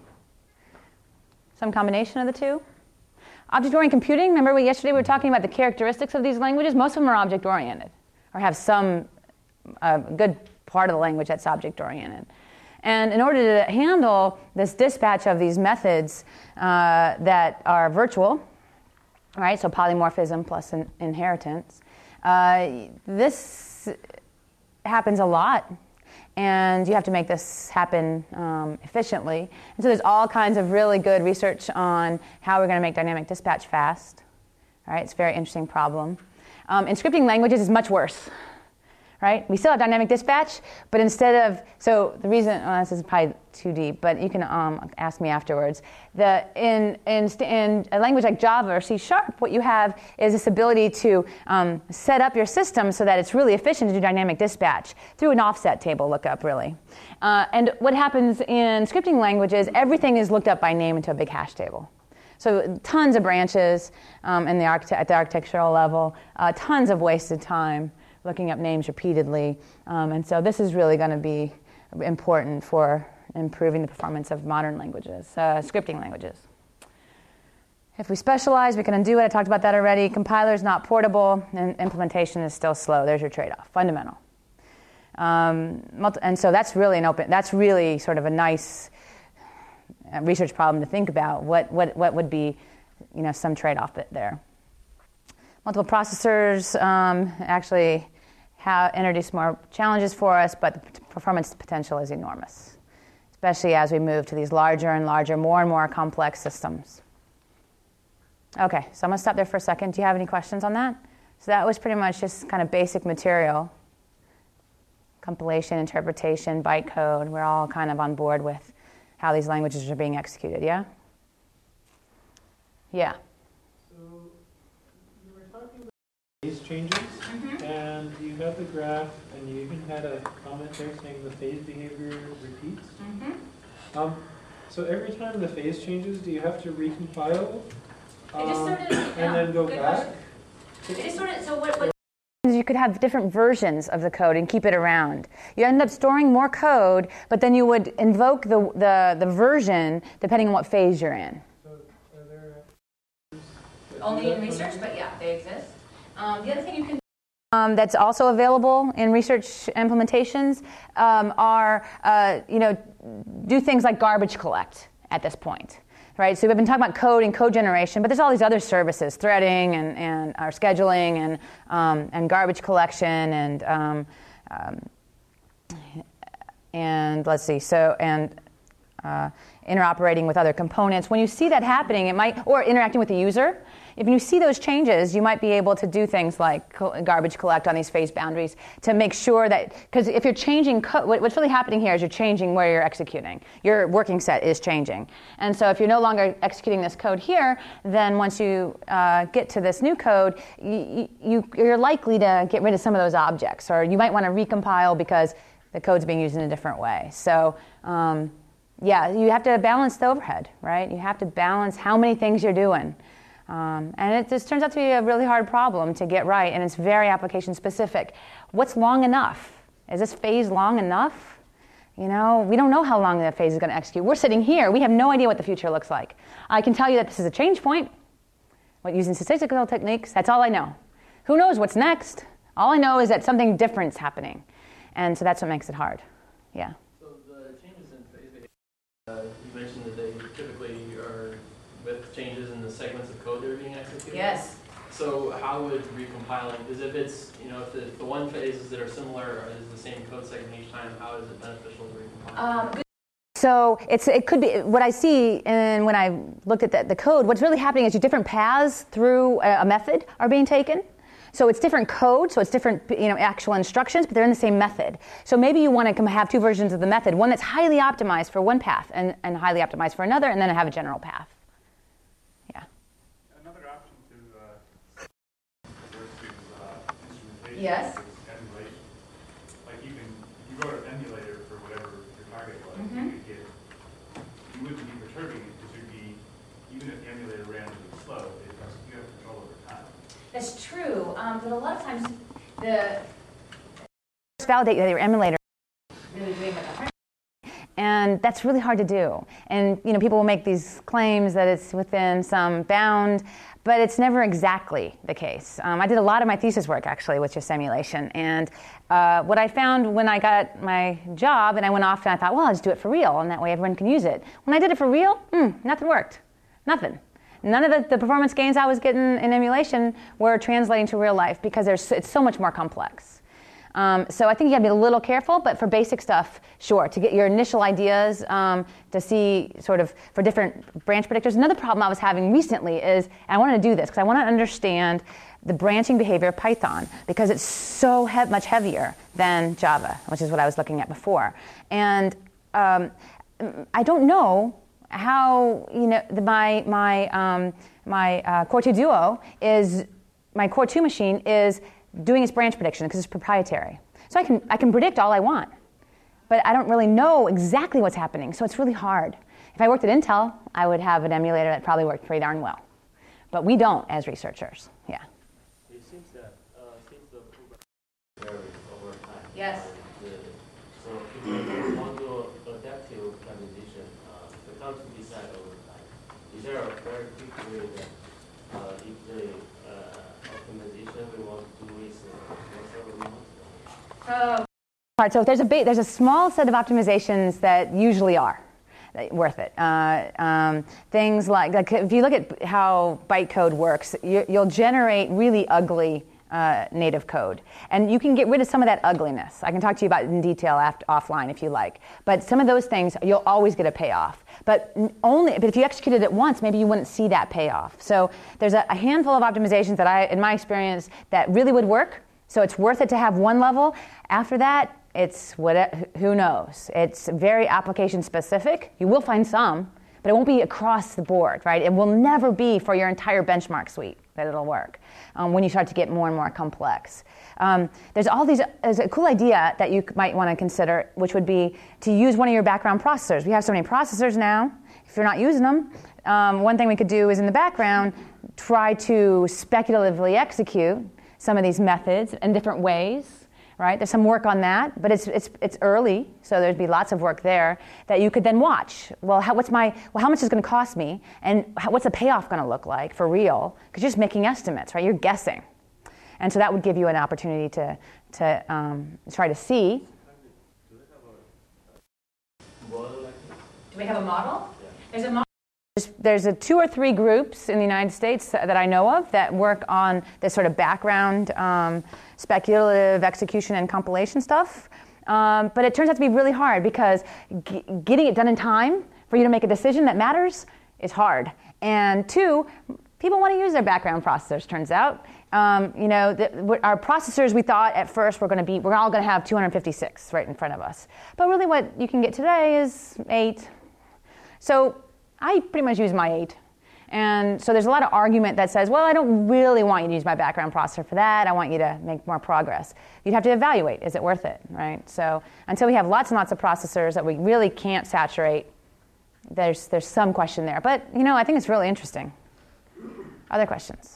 Speaker 1: Some combination of the two? Object-oriented computing, remember we, yesterday we were talking about the characteristics of these languages? Most of them are object-oriented, or have some uh, good part of the language that's object-oriented. And in order to handle this dispatch of these methods uh, that are virtual, right, so polymorphism plus in- inheritance, uh, this happens a lot. And you have to make this happen um, efficiently. And so there's all kinds of really good research on how we're going to make dynamic dispatch fast. All right, it's a very interesting problem. Um, in scripting languages, it's much worse. Right? We still have dynamic dispatch, but instead of, so the reason, well, this is probably too deep, but you can um, ask me afterwards. The, in, in, in a language like Java or C Sharp, what you have is this ability to um, set up your system so that it's really efficient to do dynamic dispatch through an offset table lookup, really. Uh, and what happens in scripting languages, everything is looked up by name into a big hash table. So tons of branches um, in the archite- at the architectural level, uh, tons of wasted time looking up names repeatedly. Um, and so this is really going to be important for improving the performance of modern languages, uh, scripting languages. If we specialize, we can undo it. I talked about that already. Compiler is not portable, and implementation is still slow. There's your trade-off, fundamental. Um, and so that's really an open, that's really sort of a nice research problem to think about. What, what, what would be, you know, some trade-off there? Multiple processors um, actually have introduced more challenges for us, but the performance potential is enormous, especially as we move to these larger and larger, more and more complex systems. Okay, so I'm going to stop there for a second. Do you have any questions on that? So that was pretty much just kind of basic material, compilation, interpretation, bytecode. We're all kind of on board with how these languages are being executed, yeah? Yeah.
Speaker 3: Phase changes, mm-hmm. and you had the graph, and you even had a comment there saying the phase behavior repeats. Mm-hmm. Um, so every time the phase changes, do you have to recompile um, just sort of, and yeah, then go back?
Speaker 1: It just sort of, so what, what you could have different versions of the code and keep it around. You end up storing more code, but then you would invoke the the, the version depending on what phase you're in.
Speaker 3: So are there
Speaker 1: only in research, but yeah, they exist. Um, the other thing you can um, that's also available in research implementations um, are, uh, you know, do things like garbage collect at this point, right? So we've been talking about code and code generation, but there's all these other services, threading and, and our scheduling and um, and garbage collection and um, um, and let's see, so and uh, interoperating with other components. When you see that happening, it might, or interacting with the user. If you see those changes, you might be able to do things like garbage collect on these phase boundaries to make sure that, because if you're changing code, what's really happening here is you're changing where you're executing. Your working set is changing. And so if you're no longer executing this code here, then once you uh, get to this new code, you, you, you're likely to get rid of some of those objects, or you might want to recompile because the code's being used in a different way. So um, yeah, you have to balance the overhead, right? You have to balance how many things you're doing. Um, and it just turns out to be a really hard problem to get right, and it's very application specific. What's long enough? Is this phase long enough? You know, we don't know how long the phase is going to execute. We're sitting here. We have no idea what the future looks like. I can tell you that this is a change point. What, using statistical techniques, that's all I know. Who knows what's next? All I know is that something different's happening. And so that's what makes it hard. Yeah.
Speaker 4: So the changes in phase behavior, uh, you mentioned that they typically are with changes in the segments of code that are being executed.
Speaker 1: Yes.
Speaker 4: So how would recompiling, because if it's, you know, if the, the one phases that are similar is the same code segment each time, how is it beneficial to recompile?
Speaker 1: Um, so it's it could be, what I see, and when I looked at the, the code, what's really happening is different paths through a, a method are being taken. So it's different code, so it's different, you know, actual instructions, but they're in the same method. So maybe you want to have two versions of the method, one that's highly optimized for one path and, and highly optimized for another, and then have a general path. Yeah.
Speaker 2: Another option to uh, versus uh, instrumentation
Speaker 1: yes.
Speaker 2: is emulation. Like you can, if you wrote an emulator for whatever your target was,
Speaker 1: mm-hmm.
Speaker 2: you could get, you wouldn't be perturbing it because you'd be, even if the emulator ran really slow, it, you have control over time.
Speaker 1: That's true, um, but a lot of times the validate that your emulator And that's really hard to do. And you know, people will make these claims that it's within some bound, but it's never exactly the case. Um, I did a lot of my thesis work actually with just emulation. And uh, what I found when I got my job and I went off and I thought, well, I'll just do it for real, and that way everyone can use it. When I did it for real, mm, nothing worked. Nothing. None of the, the performance gains I was getting in emulation were translating to real life because there's, it's so much more complex. Um, so I think you have to be a little careful, but for basic stuff, sure, to get your initial ideas, um, to see sort of for different branch predictors. Another problem I was having recently is, and I wanted to do this because I want to understand the branching behavior of Python because it's so he- much heavier than Java, which is what I was looking at before. And um, I don't know how, you know, the, my, my, um, my uh, Core two Duo is, my Core two machine is doing its branch prediction because it's proprietary. So I can, I can predict all I want, but I don't really know exactly what's happening, so it's really hard. If I worked at Intel, I would have an emulator that probably worked pretty darn well. But we don't as researchers, yeah.
Speaker 5: It seems that uh, since the program varies over time.
Speaker 1: Yes.
Speaker 5: Uh, the, so if you want to adaptive optimization, uh, the how to decide over time. Is there a very quick way that uh, if the uh, optimization we want to do is uh, several months?
Speaker 1: Uh, so if there's a big, there's a small set of optimizations that usually are worth it. Uh, um, things like, like if you look at how bytecode works, you, you'll generate really ugly uh, native code, and you can get rid of some of that ugliness. I can talk to you about it in detail after, offline if you like. But some of those things you'll always get a payoff. But only, but if you executed it once, maybe you wouldn't see that payoff. So there's a, a handful of optimizations that I, in my experience, that really would work. So it's worth it to have one level. After that, it's what, who knows? It's very application specific. You will find some, but it won't be across the board, right? It will never be for your entire benchmark suite that it'll work um, when you start to get more and more complex. Um, there's all these, there's a cool idea that you might want to consider, which would be to use one of your background processors. We have so many processors now. If you're not using them, um, one thing we could do is in the background, try to speculatively execute some of these methods in different ways. Right? There's some work on that, but it's it's it's early, so there'd be lots of work there that you could then watch. Well, how, what's my well, how much is going to cost me, and how, what's the payoff going to look like for real? Because you're just making estimates, right? You're guessing, and so that would give you an opportunity to to um, try to see. Do we have a model? There's a model. There's, there's a two or three groups in the United States that I know of that work on this sort of background um, speculative execution and compilation stuff. Um, but it turns out to be really hard because g- getting it done in time for you to make a decision that matters is hard. And two, people want to use their background processors, turns out. Um, you know, the, our processors, we thought at first we're going to be, we're all going to have two hundred fifty-six right in front of us. But really what you can get today is eight. So I pretty much use my eight. And so there's a lot of argument that says, well, I don't really want you to use my background processor for that. I want you to make more progress. You'd have to evaluate, is it worth it, right? So until we have lots and lots of processors that we really can't saturate, there's there's some question there. But, you know, I think it's really interesting. Other questions?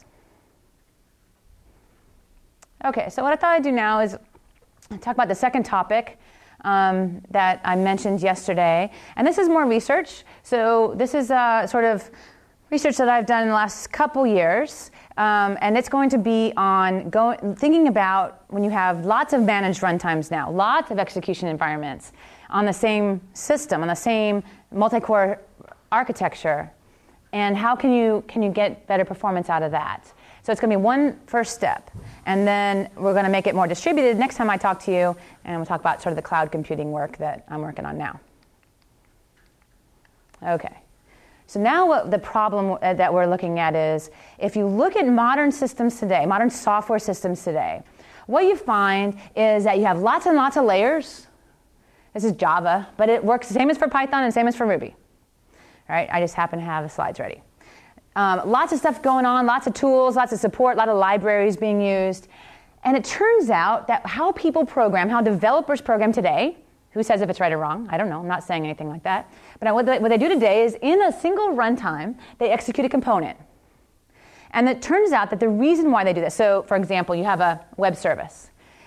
Speaker 1: Okay, so what I thought I'd do now is talk about the second topic Um, that I mentioned yesterday. And this is more research. So this is uh, sort of research that I've done in the last couple years. Um, and it's going to be on go- thinking about when you have lots of managed runtimes now, lots of execution environments on the same system, on the same multi-core architecture, and how can you can you get better performance out of that? So it's going to be one first step. And then we're going to make it more distributed next time I talk to you, and we'll talk about sort of the cloud computing work that I'm working on now. Okay. So now what the problem that we're looking at is, if you look at modern systems today, modern software systems today, what you find is that you have lots and lots of layers. This is Java, but it works the same as for Python and same as for Ruby. All right, I just happen to have the slides ready. Um, lots of stuff going on, lots of tools, lots of support, a lot of libraries being used. And it turns out that how people program, how developers program today, who says if it's right or wrong? I don't know. I'm not saying anything like that. But what they, what they do today is in a single runtime, they execute a component. And it turns out that the reason why they do this, so for example, you have a web service.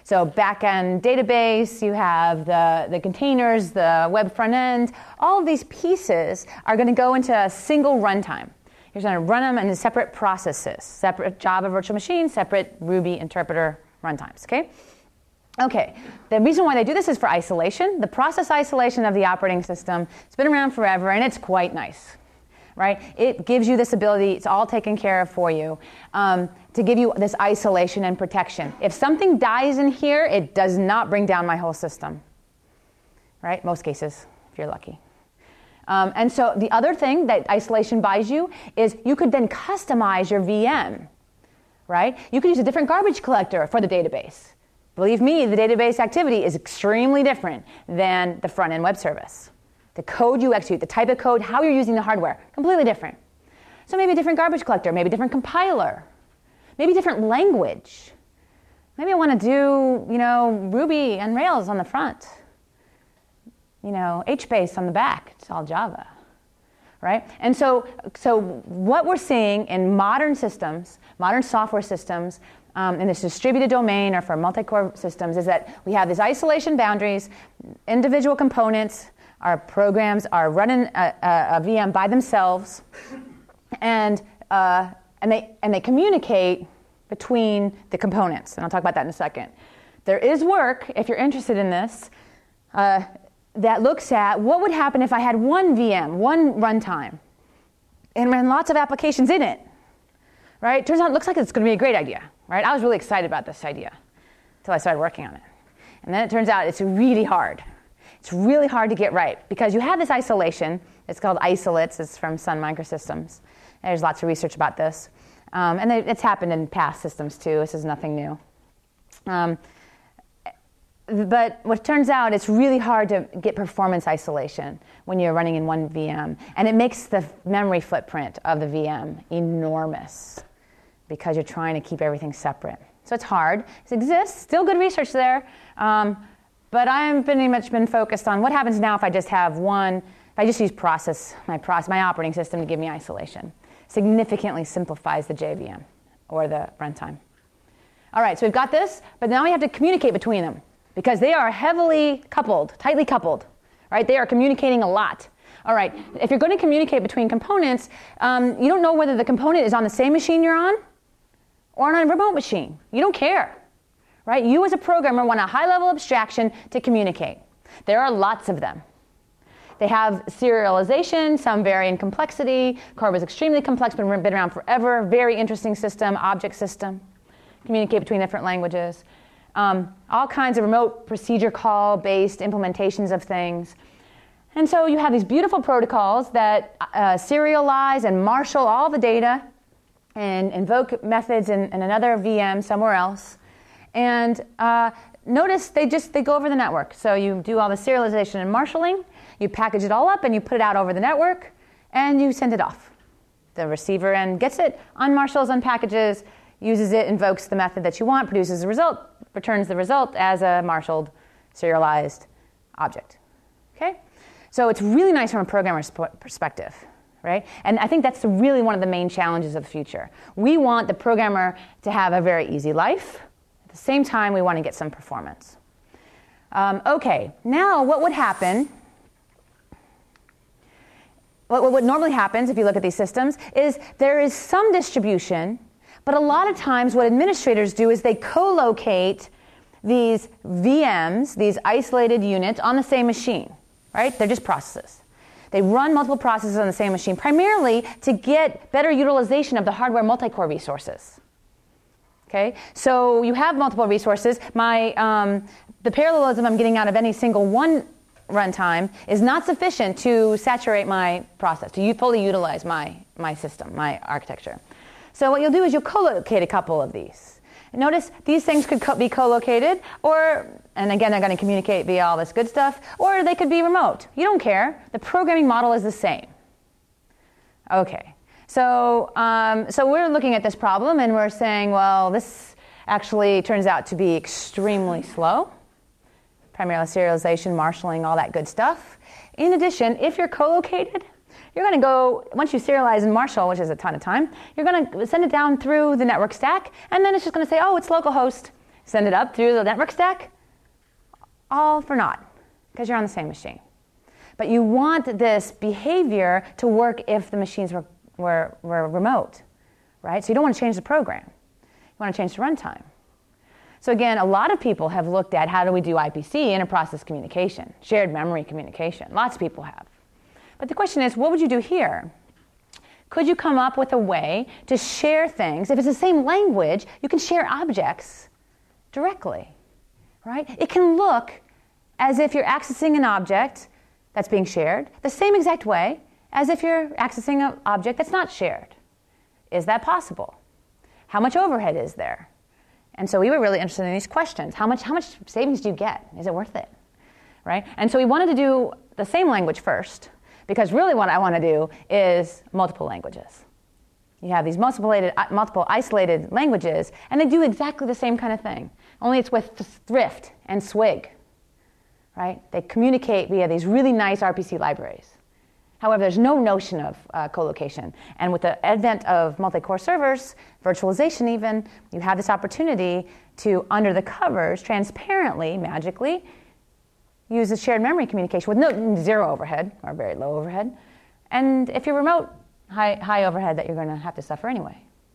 Speaker 1: So back-end database, you have the, the containers, the web front end. All of these pieces are going to go into a single runtime. You're going to run them in separate processes, separate Java virtual machine, separate Ruby interpreter runtimes, okay? Okay, the reason why they do this is for isolation. The process isolation of the operating system, it's been around forever, and it's quite nice, right? It gives you this ability, it's all taken care of for you, um, to give you this isolation and protection. If something dies in here, it does not bring down my whole system, right? Most cases, if you're lucky. Um, and so the other thing that isolation buys you is you could then customize your V M, right? You could use a different garbage collector for the database. Believe me, the database activity is extremely different than the front-end web service. The code you execute, the type of code, how you're using the hardware, completely different. So maybe a different garbage collector, maybe a different compiler, maybe a different language. Maybe I want to do, you know, Ruby and Rails on the front. You know, H base on the back. It's all Java, right? And so, so what we're seeing in modern systems, modern software systems, Um, in this distributed domain or for multi-core systems is that we have these isolation boundaries, individual components, our programs are running a, a, a V M by themselves, and, uh, and, they, and they communicate between the components. And I'll talk about that in a second. There is work, if you're interested in this, uh, that looks at what would happen if I had one V M, one runtime, and ran lots of applications in it. Right? Turns out it looks like it's going to be a great idea. Right? I was really excited about this idea until I started working on it. And then it turns out it's really hard. It's really hard to get right because you have this isolation. It's called isolates. It's from Sun Microsystems. There's lots of research about this. Um, and it's happened in past systems too. This is nothing new. Um, but what turns out, it's really hard to get performance isolation when you're running in one V M. And it makes the memory footprint of the V M enormous, because you're trying to keep everything separate. So it's hard. It exists, still good research there, um, but I've pretty much been focused on what happens now if I just have one, if I just use process, my, process, my operating system to give me isolation. Significantly simplifies the J V M, or the runtime. All right, so we've got this, but now we have to communicate between them, because they are heavily coupled, tightly coupled, right? They are communicating a lot. All right, if you're going to communicate between components, um, you don't know whether the component is on the same machine you're on, or on a remote machine. You don't care, right? You as a programmer want a high-level abstraction to communicate. There are lots of them. They have serialization, some vary in complexity. Core was extremely complex, but been around forever. Very interesting system, object system. Communicate between different languages. Um, all kinds of remote procedure call-based implementations of things. And so you have these beautiful protocols that uh, serialize and marshal all the data and invoke methods in, in another V M somewhere else. And uh, notice they just they go over the network. So you do all the serialization and marshaling, you package it all up, and you put it out over the network, and you send it off. The receiver end gets it, unmarshals, unpackages, uses it, invokes the method that you want, produces the result, returns the result as a marshaled, serialized object. Okay? So it's really nice from a programmer's perspective. Right? And I think that's really one of the main challenges of the future. We want the programmer to have a very easy life. At the same time, we want to get some performance. Um, okay, now what would happen, what, what normally happens if you look at these systems is there is some distribution, but a lot of times what administrators do is they co-locate these V Ms, these isolated units, on the same machine. Right? They're just processes. They run multiple processes on the same machine, primarily to get better utilization of the hardware multi-core resources. Okay, so you have multiple resources. My, um, the parallelism I'm getting out of any single one runtime is not sufficient to saturate my process, to fully utilize my, my system, my architecture. So what you'll do is you'll co-locate a couple of these. Notice these things could co- be co-located, or, and again, they're going to communicate via all this good stuff, or they could be remote. You don't care. The programming model is the same. Okay, so, um, so we're looking at this problem, and we're saying, well, this actually turns out to be extremely slow. Primarily serialization, marshalling, all that good stuff. In addition, if you're co-located, you're going to go, once you serialize and marshal, which is a ton of time, you're going to send it down through the network stack, and then it's just going to say, oh, it's localhost send it up through the network stack, all for naught, because you're on the same machine. But you want this behavior to work if the machines were, were, were remote, right? So you don't want to change the program. You want to change the runtime. So again, a lot of people have looked at how do we do I P C, inter-process communication, shared memory communication. Lots of people have. But the question is, what would you do here? Could you come up with a way to share things? If it's the same language, you can share objects directly, right? It can look as if you're accessing an object that's being shared the same exact way as if you're accessing an object that's not shared. Is that possible? How much overhead is there? And so we were really interested in these questions. How much, how much savings do you get? Is it worth it? Right? And so we wanted to do the same language first, because really what I want to do is multiple languages. You have these multiple, multiple isolated languages, and they do exactly the same kind of thing, only it's with Thrift and Swig. Right? They communicate via these really nice R P C libraries. However, there's no notion of uh, co-location. And with the advent of multi-core servers, virtualization even, you have this opportunity to, under the covers, transparently, magically, use the shared memory communication with no, zero overhead, or very low overhead. And if you're remote, high, high overhead that you're going to have to suffer anyway.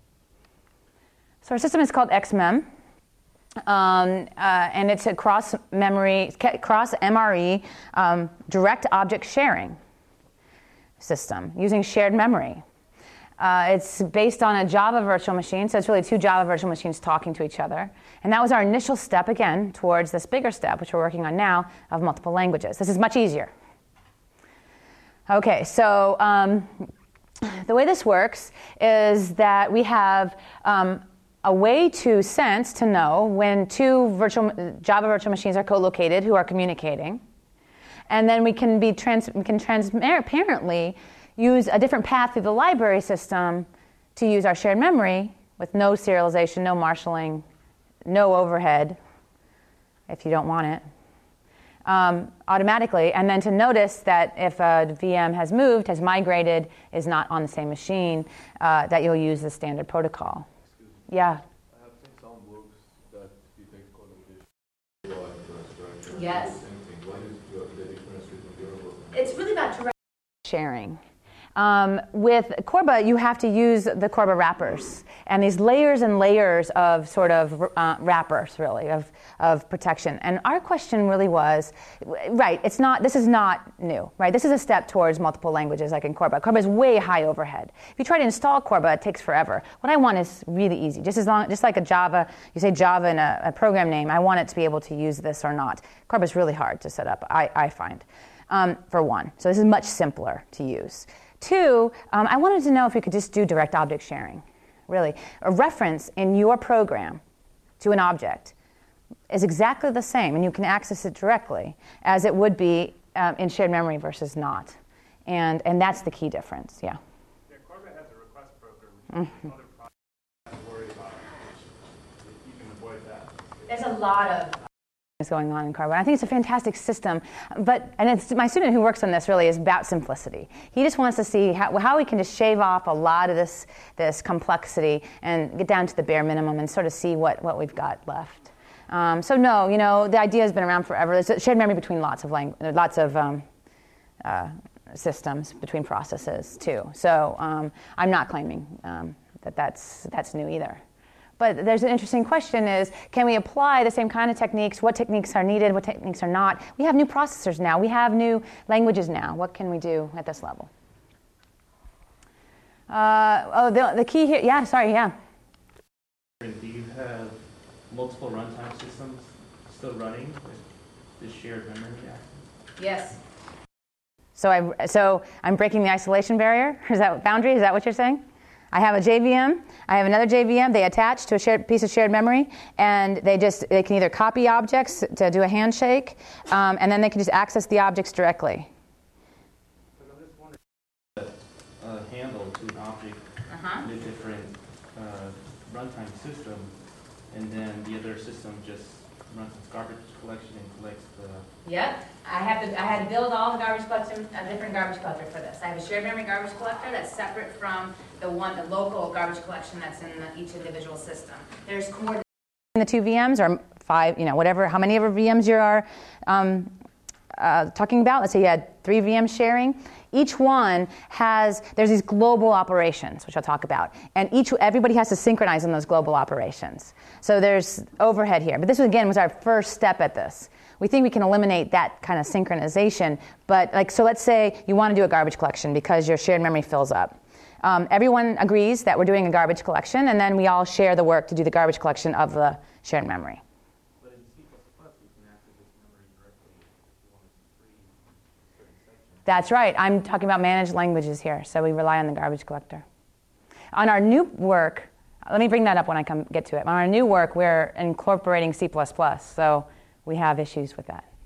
Speaker 1: So our system is called X M E M. Um, uh, and it's a cross-memory, cross-M R E um, direct object sharing system using shared memory. Uh, it's based on a Java virtual machine, so it's really two Java virtual machines talking to each other. And that was our initial step, again, towards this bigger step, which we're working on now, of multiple languages. This is much easier. Okay, so um, the way this works is that we have um, a way to sense, to know, when two virtual, Java virtual machines are co-located who are communicating. And then we can, be trans, we can transparently use a different path through the library system to use our shared memory with no serialization, no marshalling, no overhead, if you don't want it, um, automatically. And then to notice that if a V M has moved, has migrated, is not on the same machine, uh, that you'll use the standard protocol. Yeah.
Speaker 6: I have seen some books that detect co-location.
Speaker 1: Yes.
Speaker 6: What is the difference between your book?
Speaker 1: It's really about direct sharing. Um, with Corba, you have to use the Corba wrappers and these layers and layers of sort of uh, wrappers, really, of, of protection. And our question really was, right, it's not, this is not new, right? This is a step towards multiple languages like in Corba. Corba is way high overhead. If you try to install Corba, it takes forever. What I want is really easy. Just as long, just like a Java, you say Java in a, a program name, I want it to be able to use this or not. Corba is really hard to set up, I, I find, um, for one. So this is much simpler to use. Two, um, I wanted to know if we could just do direct object sharing, really. A reference in your program to an object is exactly the same, and you can access it directly, as it would be um, in shared memory versus not. And, and that's the key difference, yeah.
Speaker 2: Yeah, Corba has a request broker, which mm-hmm. other products have to worry about. You can avoid that.
Speaker 1: There's a lot of is going on in Corba. I think it's a fantastic system, but and it's my student who works on this really is about simplicity. He just wants to see how, how we can just shave off a lot of this this complexity and get down to the bare minimum and sort of see what, what we've got left. Um, so no, you know, the idea has been around forever. There's a shared memory between lots of langu- lots of um, uh, systems, between processes too. So um, I'm not claiming um, that that's that's new either. But there's an interesting question is, can we apply the same kind of techniques? What techniques are needed? What techniques are not? We have new processors now. We have new languages now. What can we do at this level? Uh, oh, the, the key here, yeah, sorry, yeah.
Speaker 7: Do you have multiple runtime systems still running with this shared memory access?
Speaker 1: Yes. So, I, so I'm breaking the isolation barrier? Is that boundary? Is that what you're saying? I have a J V M, I have another J V M, they attach to a shared piece of shared memory, and they just, they can either copy objects to do a handshake, um, and then they can just access the objects directly.
Speaker 7: A handle to an object uh-huh. in a different uh, runtime system, and then the other system just runs its garbage collection and collects the...
Speaker 1: Yep. I have to, I had to build all the garbage collection, a different garbage collector for this. I have a shared memory garbage collector that's separate from the one, the local garbage collection that's in the, each individual system. There's coordination. the two V Ms, or five, you know, whatever, how many ever V Ms you are um, uh, talking about. Let's say you had three V Ms sharing. Each one has, there's these global operations, which I'll talk about. And each, everybody has to synchronize on those global operations. So there's overhead here. But this, again, was our first step at this. We think we can eliminate that kind of synchronization. But like, so let's say you want to do a garbage collection because your shared memory fills up. Um, everyone agrees that we're doing a garbage collection, and then we all share the work to do the garbage collection of the shared memory.
Speaker 7: But in C plus plus, you can access this memory directly if you want to free certain sections.
Speaker 1: That's right. I'm talking about managed languages here, so we rely on the garbage collector. On our new work, let me bring that up when I come get to it. On our new work, we're incorporating C plus plus, so we have issues with that.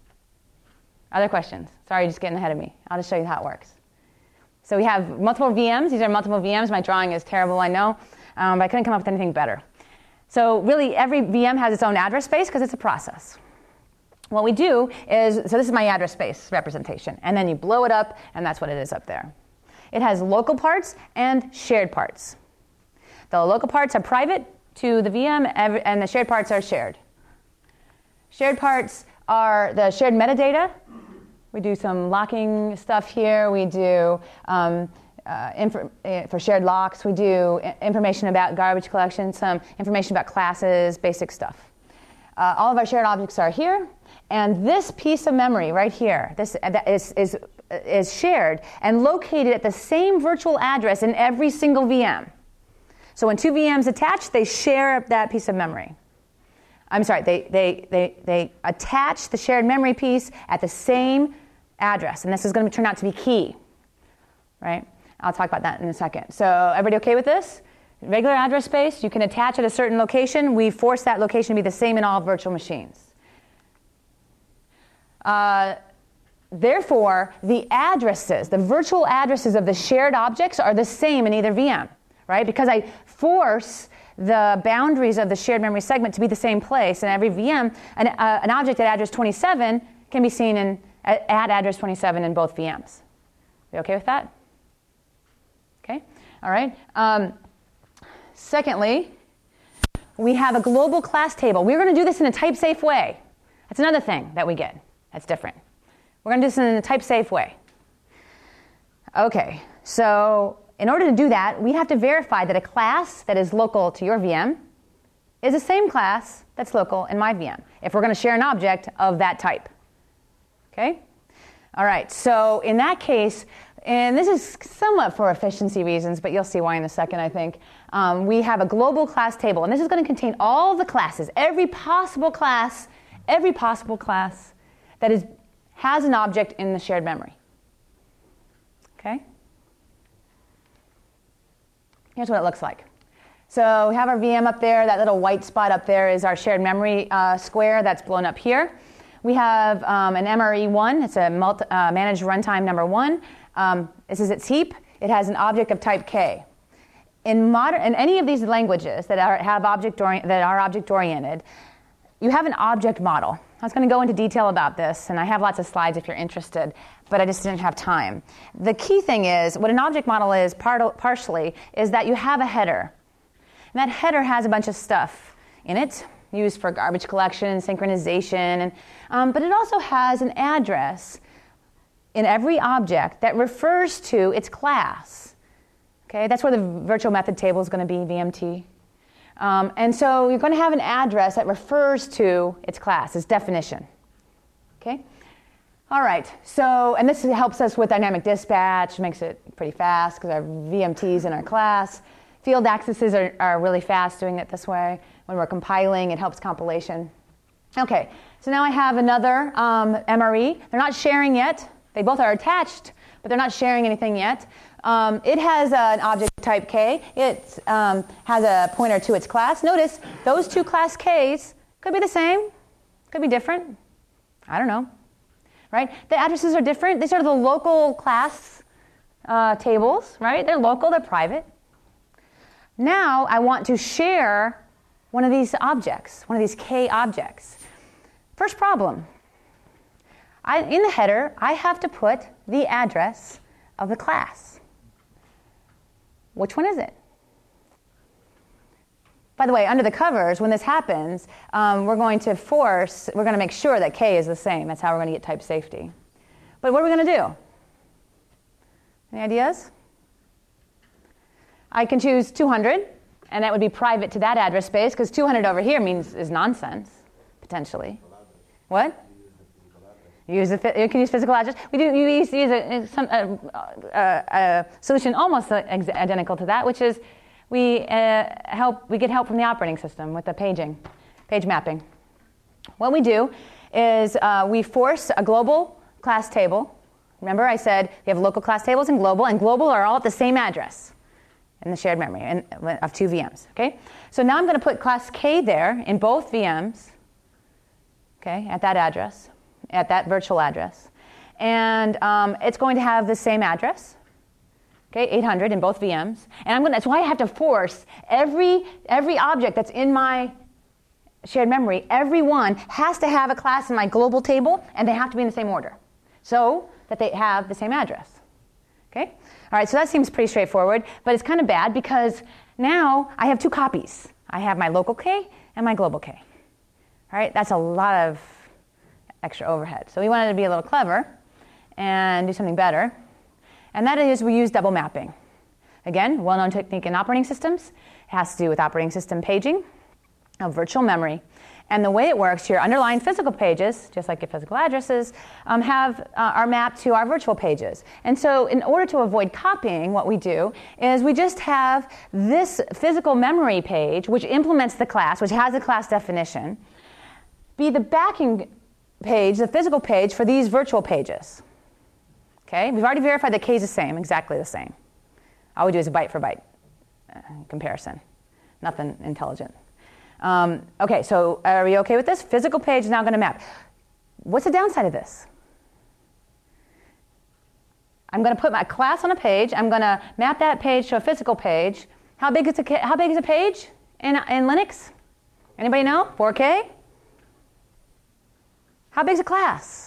Speaker 1: Other questions? Sorry, just getting ahead of me. I'll just show you how it works. So we have multiple V Ms. These are multiple V Ms. My drawing is terrible, I know, um, but I couldn't come up with anything better. So really, every V M has its own address space because it's a process. What we do is, so this is my address space representation, and then you blow it up, and that's what it is up there. It has local parts and shared parts. The local parts are private to the V M, and the shared parts are shared. Shared parts are the shared metadata. We do some locking stuff here. We do, um, uh, inf- for shared locks, we do information about garbage collection, some information about classes, basic stuff. Uh, all of our shared objects are here. And this piece of memory right here, this uh, is, is, is shared and located at the same virtual address in every single V M. So when two V Ms attach, they share that piece of memory. I'm sorry, they, they, they, they attach the shared memory piece at the same address, and this is going to turn out to be key, right? I'll talk about that in a second. So everybody okay with this? Regular address space, you can attach at a certain location. We force that location to be the same in all virtual machines. Uh, therefore, the addresses, the virtual addresses of the shared objects are the same in either V M, right? Because I force the boundaries of the shared memory segment to be the same place in every V M. An, uh, an object at address twenty-seven can be seen in, at, at address twenty-seven in both V Ms. You okay with that? Okay, all right. Um, secondly, we have a global class table. We're going to do this in a type-safe way. That's another thing that we get that's different. We're going to do this in a type-safe way. Okay, so in order to do that, we have to verify that a class that is local to your V M is the same class that's local in my V M, if we're going to share an object of that type. Okay? All right, so in that case, and this is somewhat for efficiency reasons, but you'll see why in a second, I think, um, we have a global class table, and this is going to contain all the classes, every possible class, every possible class that is, has an object in the shared memory. Okay? Here's what it looks like. So we have our V M up there. That little white spot up there is our shared memory uh, square that's blown up here. We have um, an M R E one. It's a multi, uh, managed runtime number one. Um, this is its heap. It has an object of type K. In modern, in any of these languages that are have object ori- that are object oriented, you have an object model. I was going to go into detail about this, and I have lots of slides if you're interested, but I just didn't have time. The key thing is, what an object model is part- partially, is that you have a header. And that header has a bunch of stuff in it, used for garbage collection and synchronization, and, um, but it also has an address in every object that refers to its class. Okay, that's where the virtual method table is going to be, V M T. Um, and so you're going to have an address that refers to its class, its definition. Okay? All right, so, and this helps us with dynamic dispatch, makes it pretty fast because our V M Ts in our class. Field accesses are, are really fast doing it this way. When we're compiling, it helps compilation. Okay, so now I have another um, M R E. They're not sharing yet. They both are attached, but they're not sharing anything yet. Um, it has uh, an object type K. It um, has a pointer to its class. Notice those two class Ks could be the same, could be different. I don't know, right? The addresses are different. These are the local class uh, tables, right? They're local, they're private. Now I want to share one of these objects, one of these K objects. First problem. I, in the header, I have to put the address of the class. Which one is it? by the way, under the covers, when this happens, um, we're going to force, we're going to make sure that K is the same. That's how we're going to get type safety. But what are we going to do? Any ideas? I can choose two hundred, and that would be private to that address space, because two hundred over here means is nonsense, potentially. What? You use the, you can use physical address. We do you use, use a, some, a, a, a solution almost identical to that, which is we uh, help. We get help from the operating system with the paging, page mapping. What we do is uh, we force a global class table. Remember, I said we have local class tables and global, and global are all at the same address in the shared memory in, of two V Ms. Okay. So now I'm going to put class K there in both V Ms. Okay, at that address, at that virtual address, and um, it's going to have the same address. Okay, eight hundred in both V Ms, and I'm going to, that's why I have to force every every object that's in my shared memory. Every one has to have a class in my global table, and they have to be in the same order, so that they have the same address. Okay, all right. So that seems pretty straightforward, but it's kind of bad because now I have two copies. I have my local K and my global K. All right, that's a lot of extra overhead. So we wanted to be a little clever and do something better. And that is we use double mapping. Again, well-known technique in operating systems. It has to do with operating system paging of virtual memory. And the way it works, your underlying physical pages, just like your physical addresses, um, have uh, are mapped to our virtual pages. And so in order to avoid copying, what we do is we just have this physical memory page, which implements the class, which has a class definition, be the backing page, the physical page for these virtual pages. Okay, we've already verified that K is the same, exactly the same. All we do is a byte for byte uh, comparison. Nothing intelligent. Um, okay, so are we okay with this? Physical page is now going to map. What's the downside of this? I'm going to put my class on a page. I'm going to map that page to a physical page. How big is a, how big is a page in, in Linux? Anybody know? four K? How big is a class?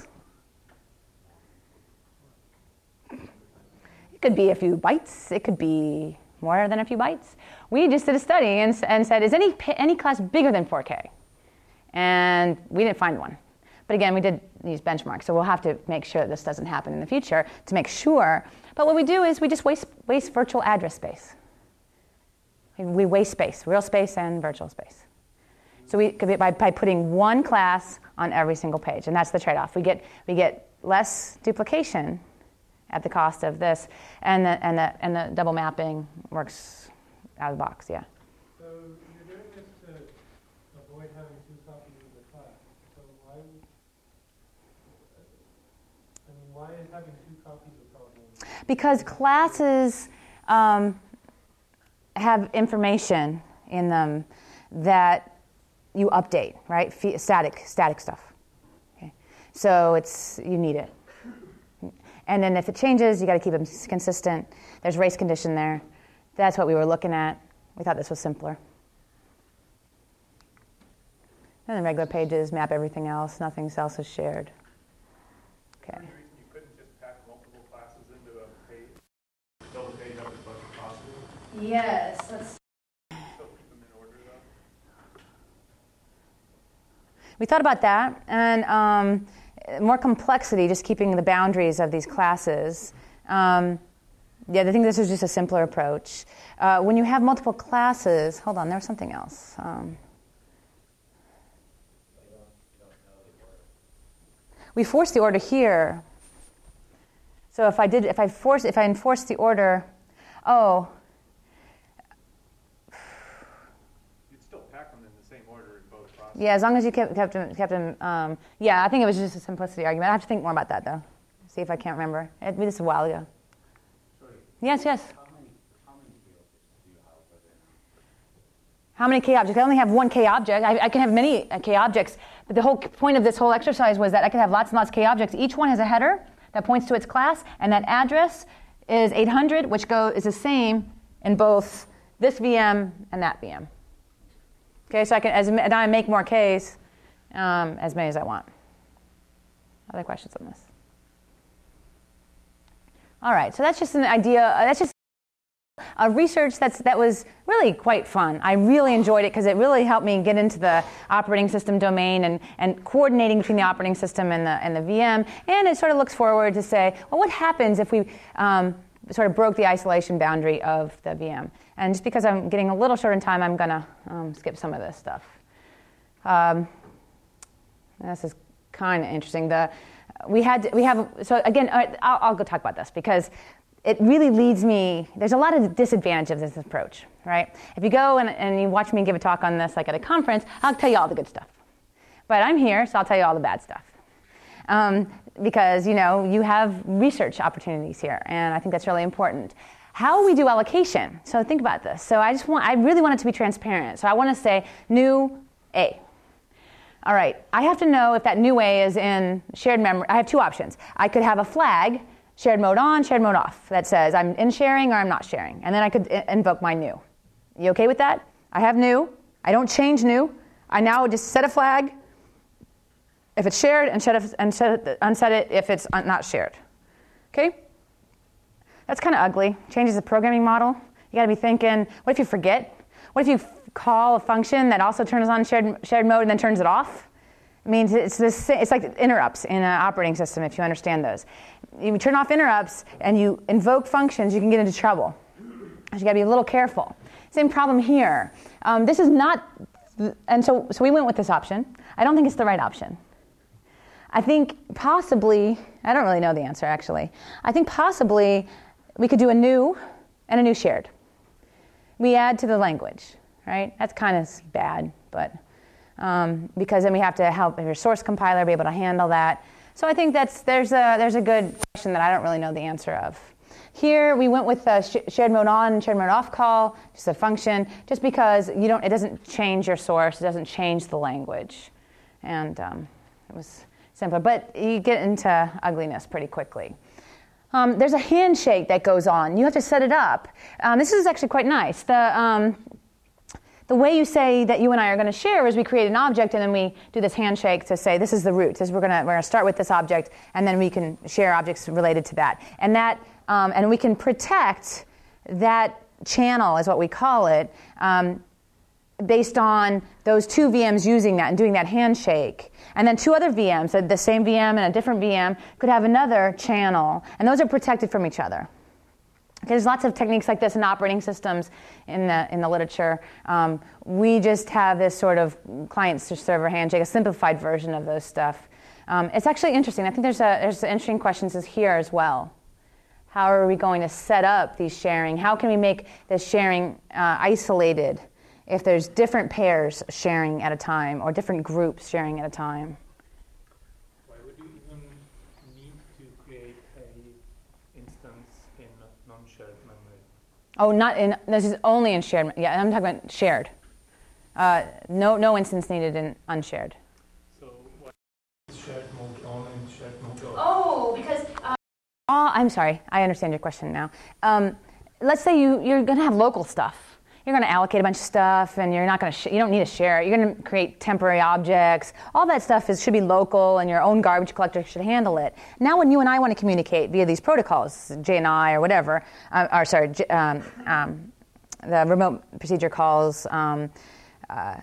Speaker 1: It could be a few bytes. It could be more than a few bytes. We just did a study and, and said, is any, any class bigger than four K? And we didn't find one. But again, we did use benchmarks, so we'll have to make sure that this doesn't happen in the future to make sure. But what we do is we just waste, waste virtual address space. We waste space, real space and virtual space. So we could be by, by putting one class on every single page, and that's the trade-off. We get we get less duplication at the cost of this, and the and the and the double mapping works out of the box. Yeah.
Speaker 3: So you're doing this to avoid having two copies of the class. So why? I mean, why is having two copies a problem?
Speaker 1: Because classes um, have information in them that you update, right? F- static, static stuff. Okay. So it's you need it, and then if it changes, you got to keep them consistent. There's race condition there. That's what we were looking at. We thought this was simpler. And then regular pages map everything else. Nothing else is shared. Okay.
Speaker 2: Any reason you couldn't just pack multiple classes into a page, fill the page up as much as possible?
Speaker 1: Yes. Let's
Speaker 2: Still keep them in order though.
Speaker 1: We thought about that, and um, more complexity, just keeping the boundaries of these classes. Um, yeah, I think this is just a simpler approach. Uh, when you have multiple classes, hold on, there's something else. Um, we force the order here. So if I did, if I force, if I enforce the order, oh. Yeah, as long as you kept, kept them, kept them um, yeah, I think it was just a simplicity argument. I have to think more about that, though. See if I can't remember. It, this is a while ago.
Speaker 8: Sorry.
Speaker 1: Yes, yes.
Speaker 8: How many, how many K objects do you have by then?
Speaker 1: How many K objects? I only have one K object. I, I can have many uh, K objects, but the whole point of this whole exercise was that I could have lots and lots of K objects. Each one has a header that points to its class, and that address is eight hundred, which go, is the same in both this V M and that V M. Okay, so I can, as now I make more Ks, um, as many as I want. Other questions on this? All right, so that's just an idea. That's just of research that's, that was really quite fun. I really enjoyed it because it really helped me get into the operating system domain and, and coordinating between the operating system and the, and the V M. And it sort of looks forward to say, well, what happens if we um, sort of broke the isolation boundary of the V M? And just because I'm getting a little short in time, I'm going to um, skip some of this stuff. Um, this is kind of interesting. The we had we have so again I'll, I'll go talk about this because it really leads me. There's a lot of disadvantage of this approach, right? If you go and, and you watch me give a talk on this, like at a conference, I'll tell you all the good stuff. But I'm here, so I'll tell you all the bad stuff. Um, because you know you have research opportunities here, and I think that's really important. How we do allocation. So think about this. So I just want I really want it to be transparent. So I want to say new A. All right, I have to know if that new A is in shared memory. I have two options. I could have a flag, shared mode on, shared mode off, that says I'm in sharing or I'm not sharing. And then I could I- invoke my new. You okay with that? I have new. I don't change new. I now just set a flag if it's shared and, set it, and set it, unset it if it's not shared. Okay? That's kind of ugly. Changes the programming model. You got to be thinking, what if you forget? What if you call a function that also turns on shared shared mode and then turns it off? It means it's this. It's like interrupts in an operating system. If you understand those, you turn off interrupts and you invoke functions, you can get into trouble. So you got to be a little careful. Same problem here. Um, this is not, and so so we went with this option. I don't think it's the right option. I think possibly, I don't really know the answer actually. I think possibly we could do a new and a new shared. We add to the language. Right? That's kind of bad, but um, because then we have to help your source compiler be able to handle that. So I think that's there's a there's a good question that I don't really know the answer of. Here we went with the sh- shared mode on and shared mode off call, just a function, just because you don't it doesn't change your source, it doesn't change the language, and um, it was simpler. But you get into ugliness pretty quickly. Um, there's a handshake that goes on. You have to set it up. Um, this is actually quite nice. The um, The way you say that you and I are going to share is we create an object and then we do this handshake to say this is the root. This, we're going to we're going to start with this object and then we can share objects related to that. And that um, and we can protect that channel, is what we call it, um, based on those two V Ms using that and doing that handshake. And then two other V Ms, so the same V M and a different V M, could have another channel, and those are protected from each other. There's lots of techniques like this in operating systems in the in the literature. Um, we just have this sort of client-to-server handshake, a simplified version of those stuff. Um, it's actually interesting. I think there's a there's interesting questions here as well. How are we going to set up these sharing? How can we make this sharing uh, isolated if there's different pairs sharing at a time or different groups sharing at a time?
Speaker 3: Why would you even need to create a instance in non-shared memory?
Speaker 1: Oh, not in. This is only in shared. Yeah, I'm talking about shared. Uh, no, no instance needed in unshared.
Speaker 3: So what is shared mode on and shared mode off?
Speaker 1: Oh, because. Uh, oh, I'm sorry. I understand your question now. Um, let's say you you're going to have local stuff. You're going to allocate a bunch of stuff, and you're not going to. Sh- you don't need to share it. You're going to create temporary objects. All that stuff is should be local, and your own garbage collector should handle it. Now, when you and I want to communicate via these protocols, J N I or whatever, uh, or sorry, J- um, um, the remote procedure calls. Um, uh,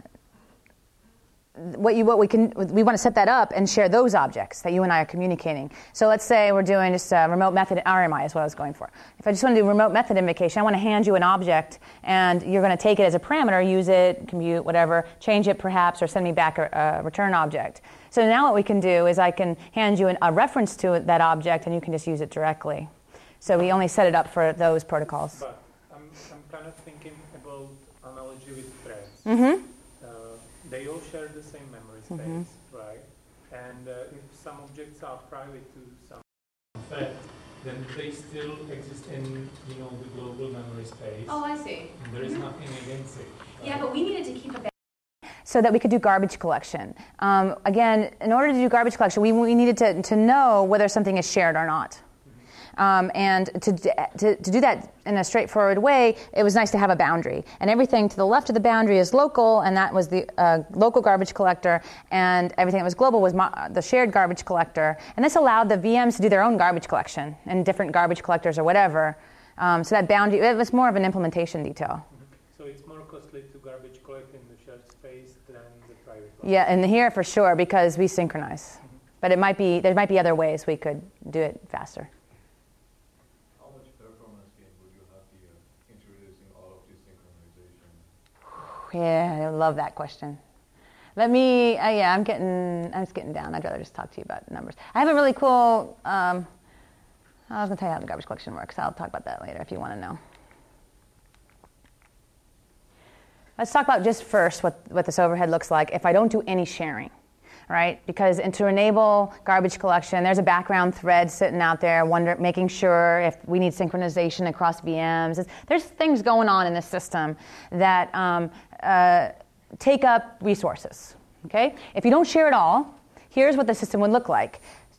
Speaker 1: What you what we can we want to set that up and share those objects that you and I are communicating. So let's say we're doing just a remote method R M I is what I was going for. If I just want to do remote method invocation, I want to hand you an object and you're going to take it as a parameter, use it, compute, whatever, change it perhaps, or send me back a, a return object. So now what we can do is I can hand you an, a reference to that object and you can just use it directly. So we only set it up for those protocols.
Speaker 3: But I'm I'm kind of thinking about analogy with threads.
Speaker 1: Mm-hmm.
Speaker 3: They all share the same memory space,
Speaker 1: Mm-hmm.
Speaker 3: right? And uh, if some objects are private to some thread, then they still exist in, you know, the global memory space.
Speaker 1: Oh, I see.
Speaker 3: And there is nothing against it. Right?
Speaker 1: Yeah, but we needed to keep a so that we could do garbage collection. Um, again, in order to do garbage collection, we, we needed to, to know whether something is shared or not. Um, and to, to to do that in a straightforward way, it was nice to have a boundary. And everything to the left of the boundary is local, and that was the uh, local garbage collector, and everything that was global was mo- the shared garbage collector. And this allowed the V Ms to do their own garbage collection and different garbage collectors or whatever. Um, so that boundary, it was more of an implementation detail.
Speaker 3: So it's more costly to garbage collect in the shared space than the private one?
Speaker 1: Yeah, and here for sure, because we synchronize. Mm-hmm. But it might be, there might be other ways we could do it faster.
Speaker 6: How much performance gain would you have here introducing all of this synchronization?
Speaker 1: Yeah, I love that question. Let me, uh, yeah, I'm getting, I'm just getting down. I'd rather just talk to you about numbers. I have a really cool, um, I was going to tell you how the garbage collection works. I'll talk about that later if you want to know. Let's talk about just first what, what this overhead looks like if I don't do any sharing, right? Because and to enable garbage collection, there's a background thread sitting out there wonder, making sure if we need synchronization across V Ms. It's, there's things going on in the system that um, uh, take up resources, okay? If you don't share it all, here's what the system would look like.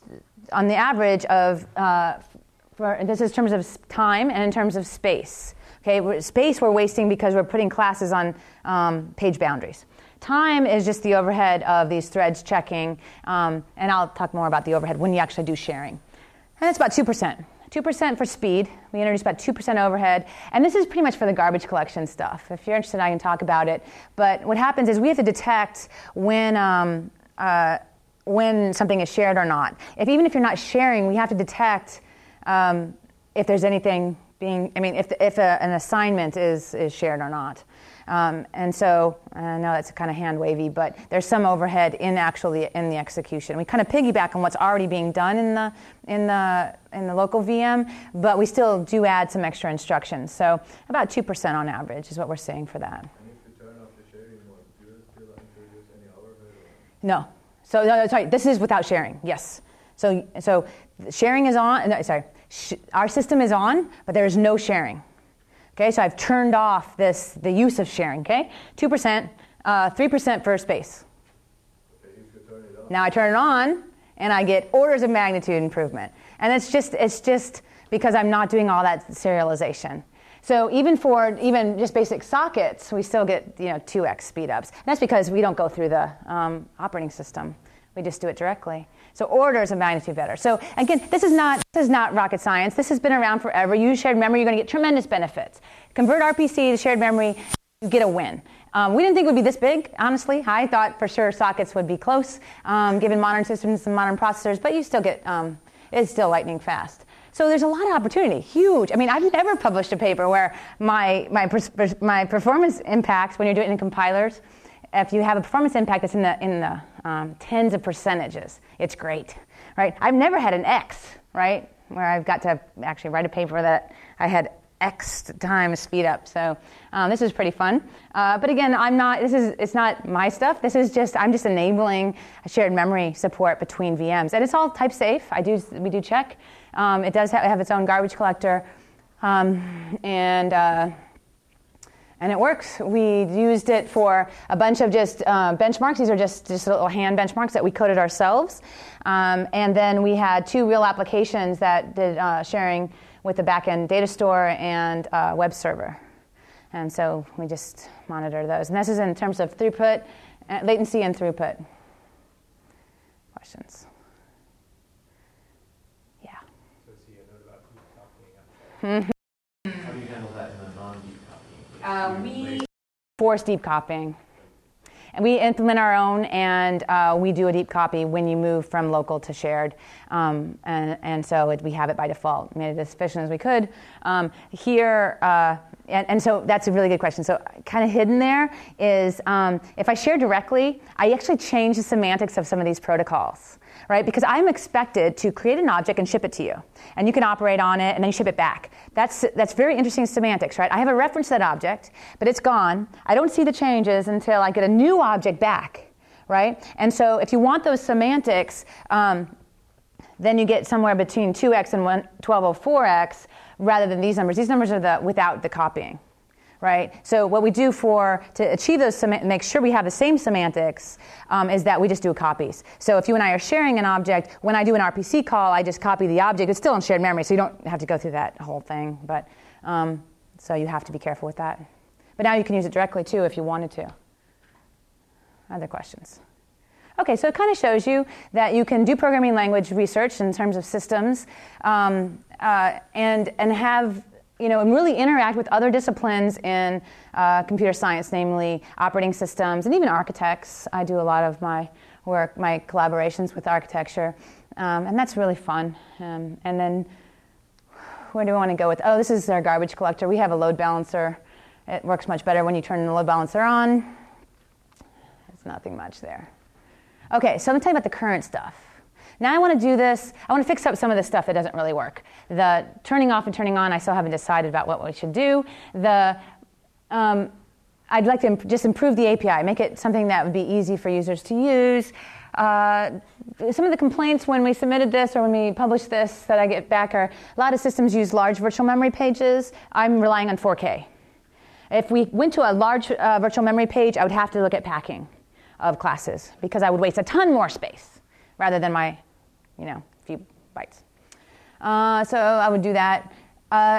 Speaker 1: On the average of, uh, for, this is in terms of time and in terms of space. Okay, we're, space we're wasting because we're putting classes on um, page boundaries. Time is just the overhead of these threads checking, um, and I'll talk more about the overhead when you actually do sharing. And it's about two percent. two percent for speed. We introduced about two percent overhead. And this is pretty much for the garbage collection stuff. If you're interested, I can talk about it. But what happens is we have to detect when, um, uh, when something is shared or not. If even if you're not sharing, we have to detect um, if there's anything being, I mean, if, the, if a, an assignment is, is shared or not. Um, and so, I know that's kind of hand-wavy, but there's some overhead in actually in the execution. We kind of piggyback on what's already being done in the, in the, in the local V M, but we still do add some extra instructions. So about two percent on average is what we're seeing for that.
Speaker 6: And if you turn off the sharing mode, do you still introduce any overhead?
Speaker 1: No. So, no, sorry, this is without sharing, yes. So, so sharing is on, no, sorry, sh- our system is on, but there is no sharing. Okay, so I've turned off this, the use of sharing, okay? two percent, uh, three percent for space.
Speaker 6: Okay, if you turn it on.
Speaker 1: Now I turn it on, and I get orders of magnitude improvement. And it's just, it's just because I'm not doing all that serialization. So even for even just basic sockets, we still get, you know, two x speed ups. And that's because we don't go through the um, operating system. We just do it directly. So orders of magnitude better. So again, this is not this is not rocket science. This has been around forever. Use shared memory, you're going to get tremendous benefits. Convert R P C to shared memory, you get a win. Um, we didn't think it would be this big, honestly. I thought for sure sockets would be close, um, given modern systems and modern processors, but you still get, um, it's still lightning fast. So there's a lot of opportunity, huge. I mean, I've never published a paper where my, my, my performance impact, when you're doing it in compilers, if you have a performance impact that's in the, in the um, tens of percentages, it's great, right? I've never had an X, right, where I've got to actually write a paper that I had X times speed up. So um, this is pretty fun. Uh, but again, I'm not, this is, it's not my stuff. This is just, I'm just enabling a shared memory support between V Ms. And it's all type safe. I do, we do check. Um, it does have, have its own garbage collector. Um, and, uh, and it works. We used it for a bunch of just uh, benchmarks. These are just, just little hand benchmarks that we coded ourselves. Um, and then we had two real applications that did uh, sharing with the backend data store and uh, web server. And so we just monitor those. And this is in terms of throughput, uh, latency and throughput. Questions? Yeah.
Speaker 2: So see a note about deep copying.
Speaker 6: How do you handle that in a non-deep copying?
Speaker 1: Uh, we force deep copying. And we implement our own, and uh, we do a deep copy when you move from local to shared. Um, and, and so it, we have it by default, made it as efficient as we could. Um, here, uh, and, and so that's a really good question. So kind of hidden there is um, if I share directly, I actually change the semantics of some of these protocols, right? Because I'm expected to create an object and ship it to you. And you can operate on it, and then you ship it back. That's, that's very interesting semantics, right? I have a reference to that object, but it's gone. I don't see the changes until I get a new object back, right? And so if you want those semantics, um, then you get somewhere between two x and twelve oh four x rather than these numbers. These numbers are the without the copying. Right? So what we do for to achieve those, make sure we have the same semantics, um, is that we just do copies. So if you and I are sharing an object, when I do an R P C call, I just copy the object. It's still in shared memory, so you don't have to go through that whole thing. But um, so you have to be careful with that. But now you can use it directly too if you wanted to. Other questions? Okay, so it kind of shows you that you can do programming language research in terms of systems, um, uh, and and have you know, and really interact with other disciplines in uh, computer science, namely operating systems and even architects. I do a lot of my work, my collaborations with architecture, um, and that's really fun. Um, and then where do we want to go with? Oh, this is our garbage collector. We have a load balancer. It works much better when you turn the load balancer on. There's nothing much there. Okay, so I'm going to tell you about the current stuff. Now I want to do this, I want to fix up some of the stuff that doesn't really work. The turning off and turning on, I still haven't decided about what we should do. The, um, I'd like to imp- just improve the A P I, make it something that would be easy for users to use. Uh, some of the complaints when we submitted this or when we published this that I get back are a lot of systems use large virtual memory pages. I'm relying on four K. If we went to a large uh, virtual memory page, I would have to look at packing of classes because I would waste a ton more space rather than my, you know, few bytes. Uh, so I would do that. Uh,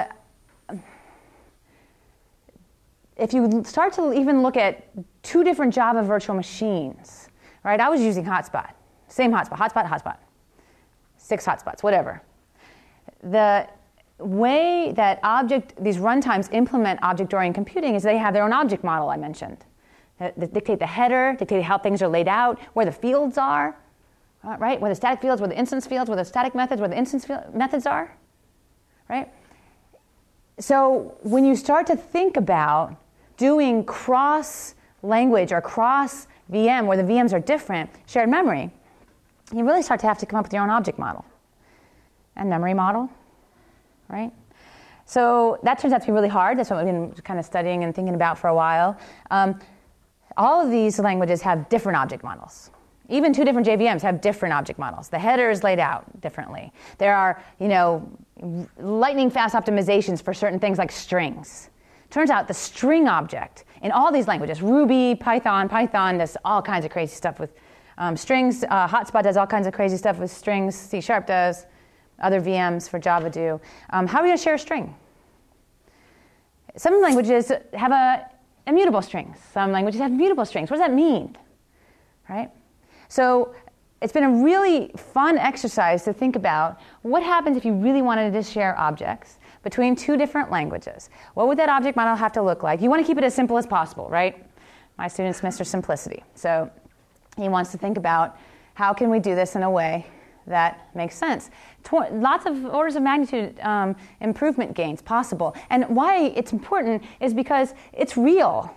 Speaker 1: if you start to even look at two different Java virtual machines, right? I was using Hotspot, same hotspot, hotspot, hotspot, six hotspots, whatever. The way that object, these runtimes implement object-oriented computing is they have their own object model I mentioned. That dictate the header, dictate how things are laid out, where the fields are, uh, right? Where the static fields, where the instance fields, where the static methods, where the instance field methods are, right? So when you start to think about doing cross-language or cross-V M, where the V Ms are different, shared memory, you really start to have to come up with your own object model and memory model, right? So that turns out to be really hard. That's what we've been kind of studying and thinking about for a while. Um, all of these languages have different object models. Even two different J V Ms have different object models. The header is laid out differently. There are, you know, lightning fast optimizations for certain things like strings. Turns out the string object in all these languages, Ruby, Python, Python does all kinds of crazy stuff with um, strings. Uh, Hotspot does all kinds of crazy stuff with strings. C Sharp does. Other V Ms for Java do. Um, how are we going to share a string? Some languages have a immutable strings. Some languages have mutable strings. What does that mean? Right? So it's been a really fun exercise to think about what happens if you really wanted to share objects between two different languages. What would that object model have to look like? You want to keep it as simple as possible, right? My student's Mister Simplicity. So he wants to think about how can we do this in a way that makes sense. Tw- lots of orders of magnitude um, improvement gains possible. And why it's important is because it's real.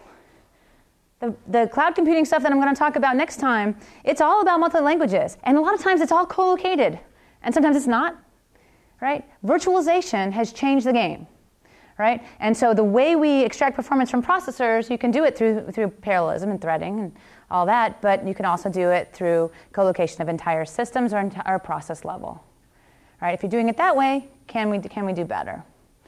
Speaker 1: The, the cloud computing stuff that I'm going to talk about next time, it's all about multi-languages. And a lot of times it's all co-located. And sometimes it's not, right? Virtualization has changed the game, right? And so the way we extract performance from processors, you can do it through, through parallelism and threading and all that, but you can also do it through co-location of entire systems or entire process level. Right? If you're doing it that way, can we can we do better?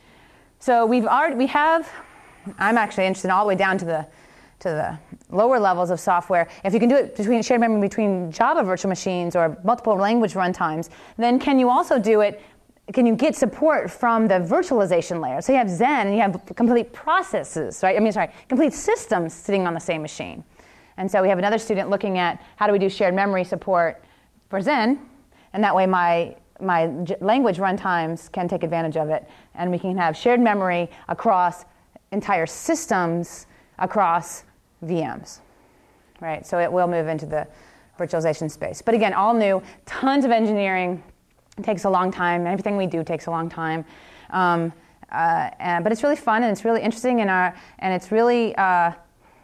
Speaker 1: So we've already we have. I'm actually interested all the way down to the to the lower levels of software. If you can do it between shared memory between Java virtual machines or multiple language runtimes, then can you also do it? Can you get support from the virtualization layer? So you have Zen and you have complete processes, right? I mean, sorry, complete systems sitting on the same machine. And so we have another student looking at how do we do shared memory support for Zen, and that way my, my j- language runtimes can take advantage of it, and we can have shared memory across entire systems across V Ms, right? So it will move into the virtualization space. But again, all new, tons of engineering. It takes a long time. Everything we do takes a long time. Um, uh, and, but it's really fun, and it's really interesting, and, our, and it's really... Uh,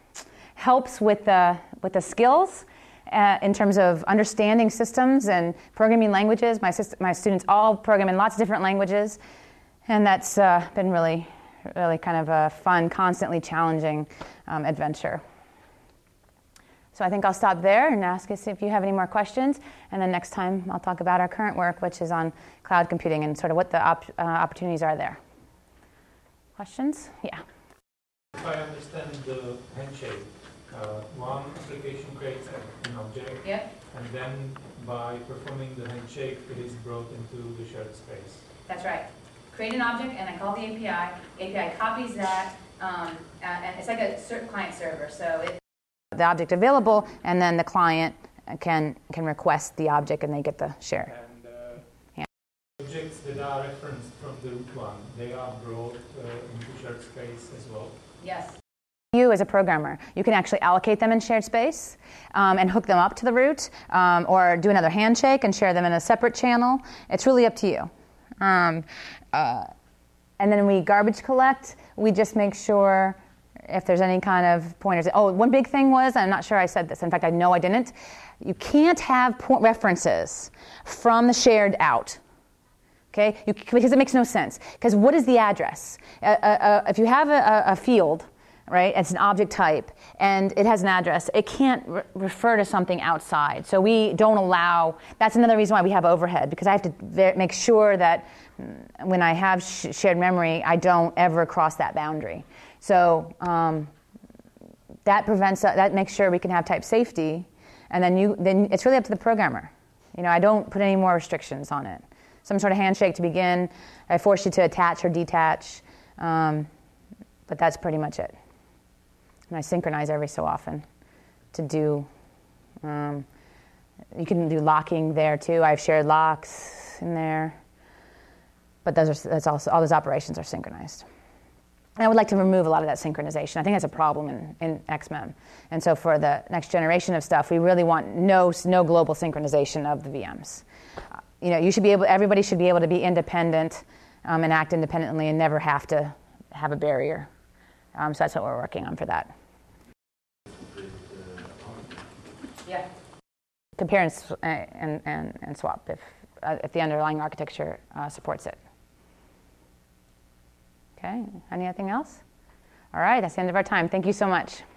Speaker 1: helps with the with the skills uh, in terms of understanding systems and programming languages. My syst- my students all program in lots of different languages, and that's uh, been really really kind of a fun, constantly challenging um, adventure. So I think I'll stop there and ask us if you have any more questions, and then next time I'll talk about our current work, which is on cloud computing and sort of what the op- uh, opportunities are there. Questions? Yeah.
Speaker 9: If I understand the handshake, uh, one application creates an object,
Speaker 1: Yep.
Speaker 9: and then by performing the handshake, it is brought into the shared space.
Speaker 1: That's right. Create an object, and I call the A P I. A P I copies that, um, and it's like a client server. So it the object available, and then the client can can request the object, and they get the share.
Speaker 9: And uh,
Speaker 1: Yeah.
Speaker 9: the objects that are referenced from the root one, they are brought uh, into shared space as well?
Speaker 1: Yes. You as a programmer, you can actually allocate them in shared space um, and hook them up to the root, um, or do another handshake and share them in a separate channel. It's really up to you. Um, uh, and then we garbage collect. We just make sure if there's any kind of pointers. Oh, one big thing was, I'm not sure I said this. In fact, I know I didn't. You can't have point references from the shared out. Okay? You, because it makes no sense. Because what is the address? Uh, uh, uh, if you have a, a field, right? It's an object type, and it has an address. It can't re- refer to something outside. So we don't allow, that's another reason why we have overhead, because I have to ver- make sure that when I have sh- shared memory, I don't ever cross that boundary. So um, that prevents, uh, that makes sure we can have type safety, and then you, then it's really up to the programmer. You know, I don't put any more restrictions on it. Some sort of handshake to begin. I force you to attach or detach, um, but that's pretty much it. And I synchronize every so often to do, um, you can do locking there too. I have shared locks in there. But those are, that's also, all those operations are synchronized. And I would like to remove a lot of that synchronization. I think that's a problem in, in X M E M. And so for the next generation of stuff, we really want no, no global synchronization of the V Ms. Uh, you know, you should be able, everybody should be able to be independent um, and act independently and never have to have a barrier. Um, so that's what we're working on for that. Yeah. Compare and, and, and, and swap if, uh, if the underlying architecture uh, supports it. Okay, anything else? All right, that's the end of our time. Thank you so much.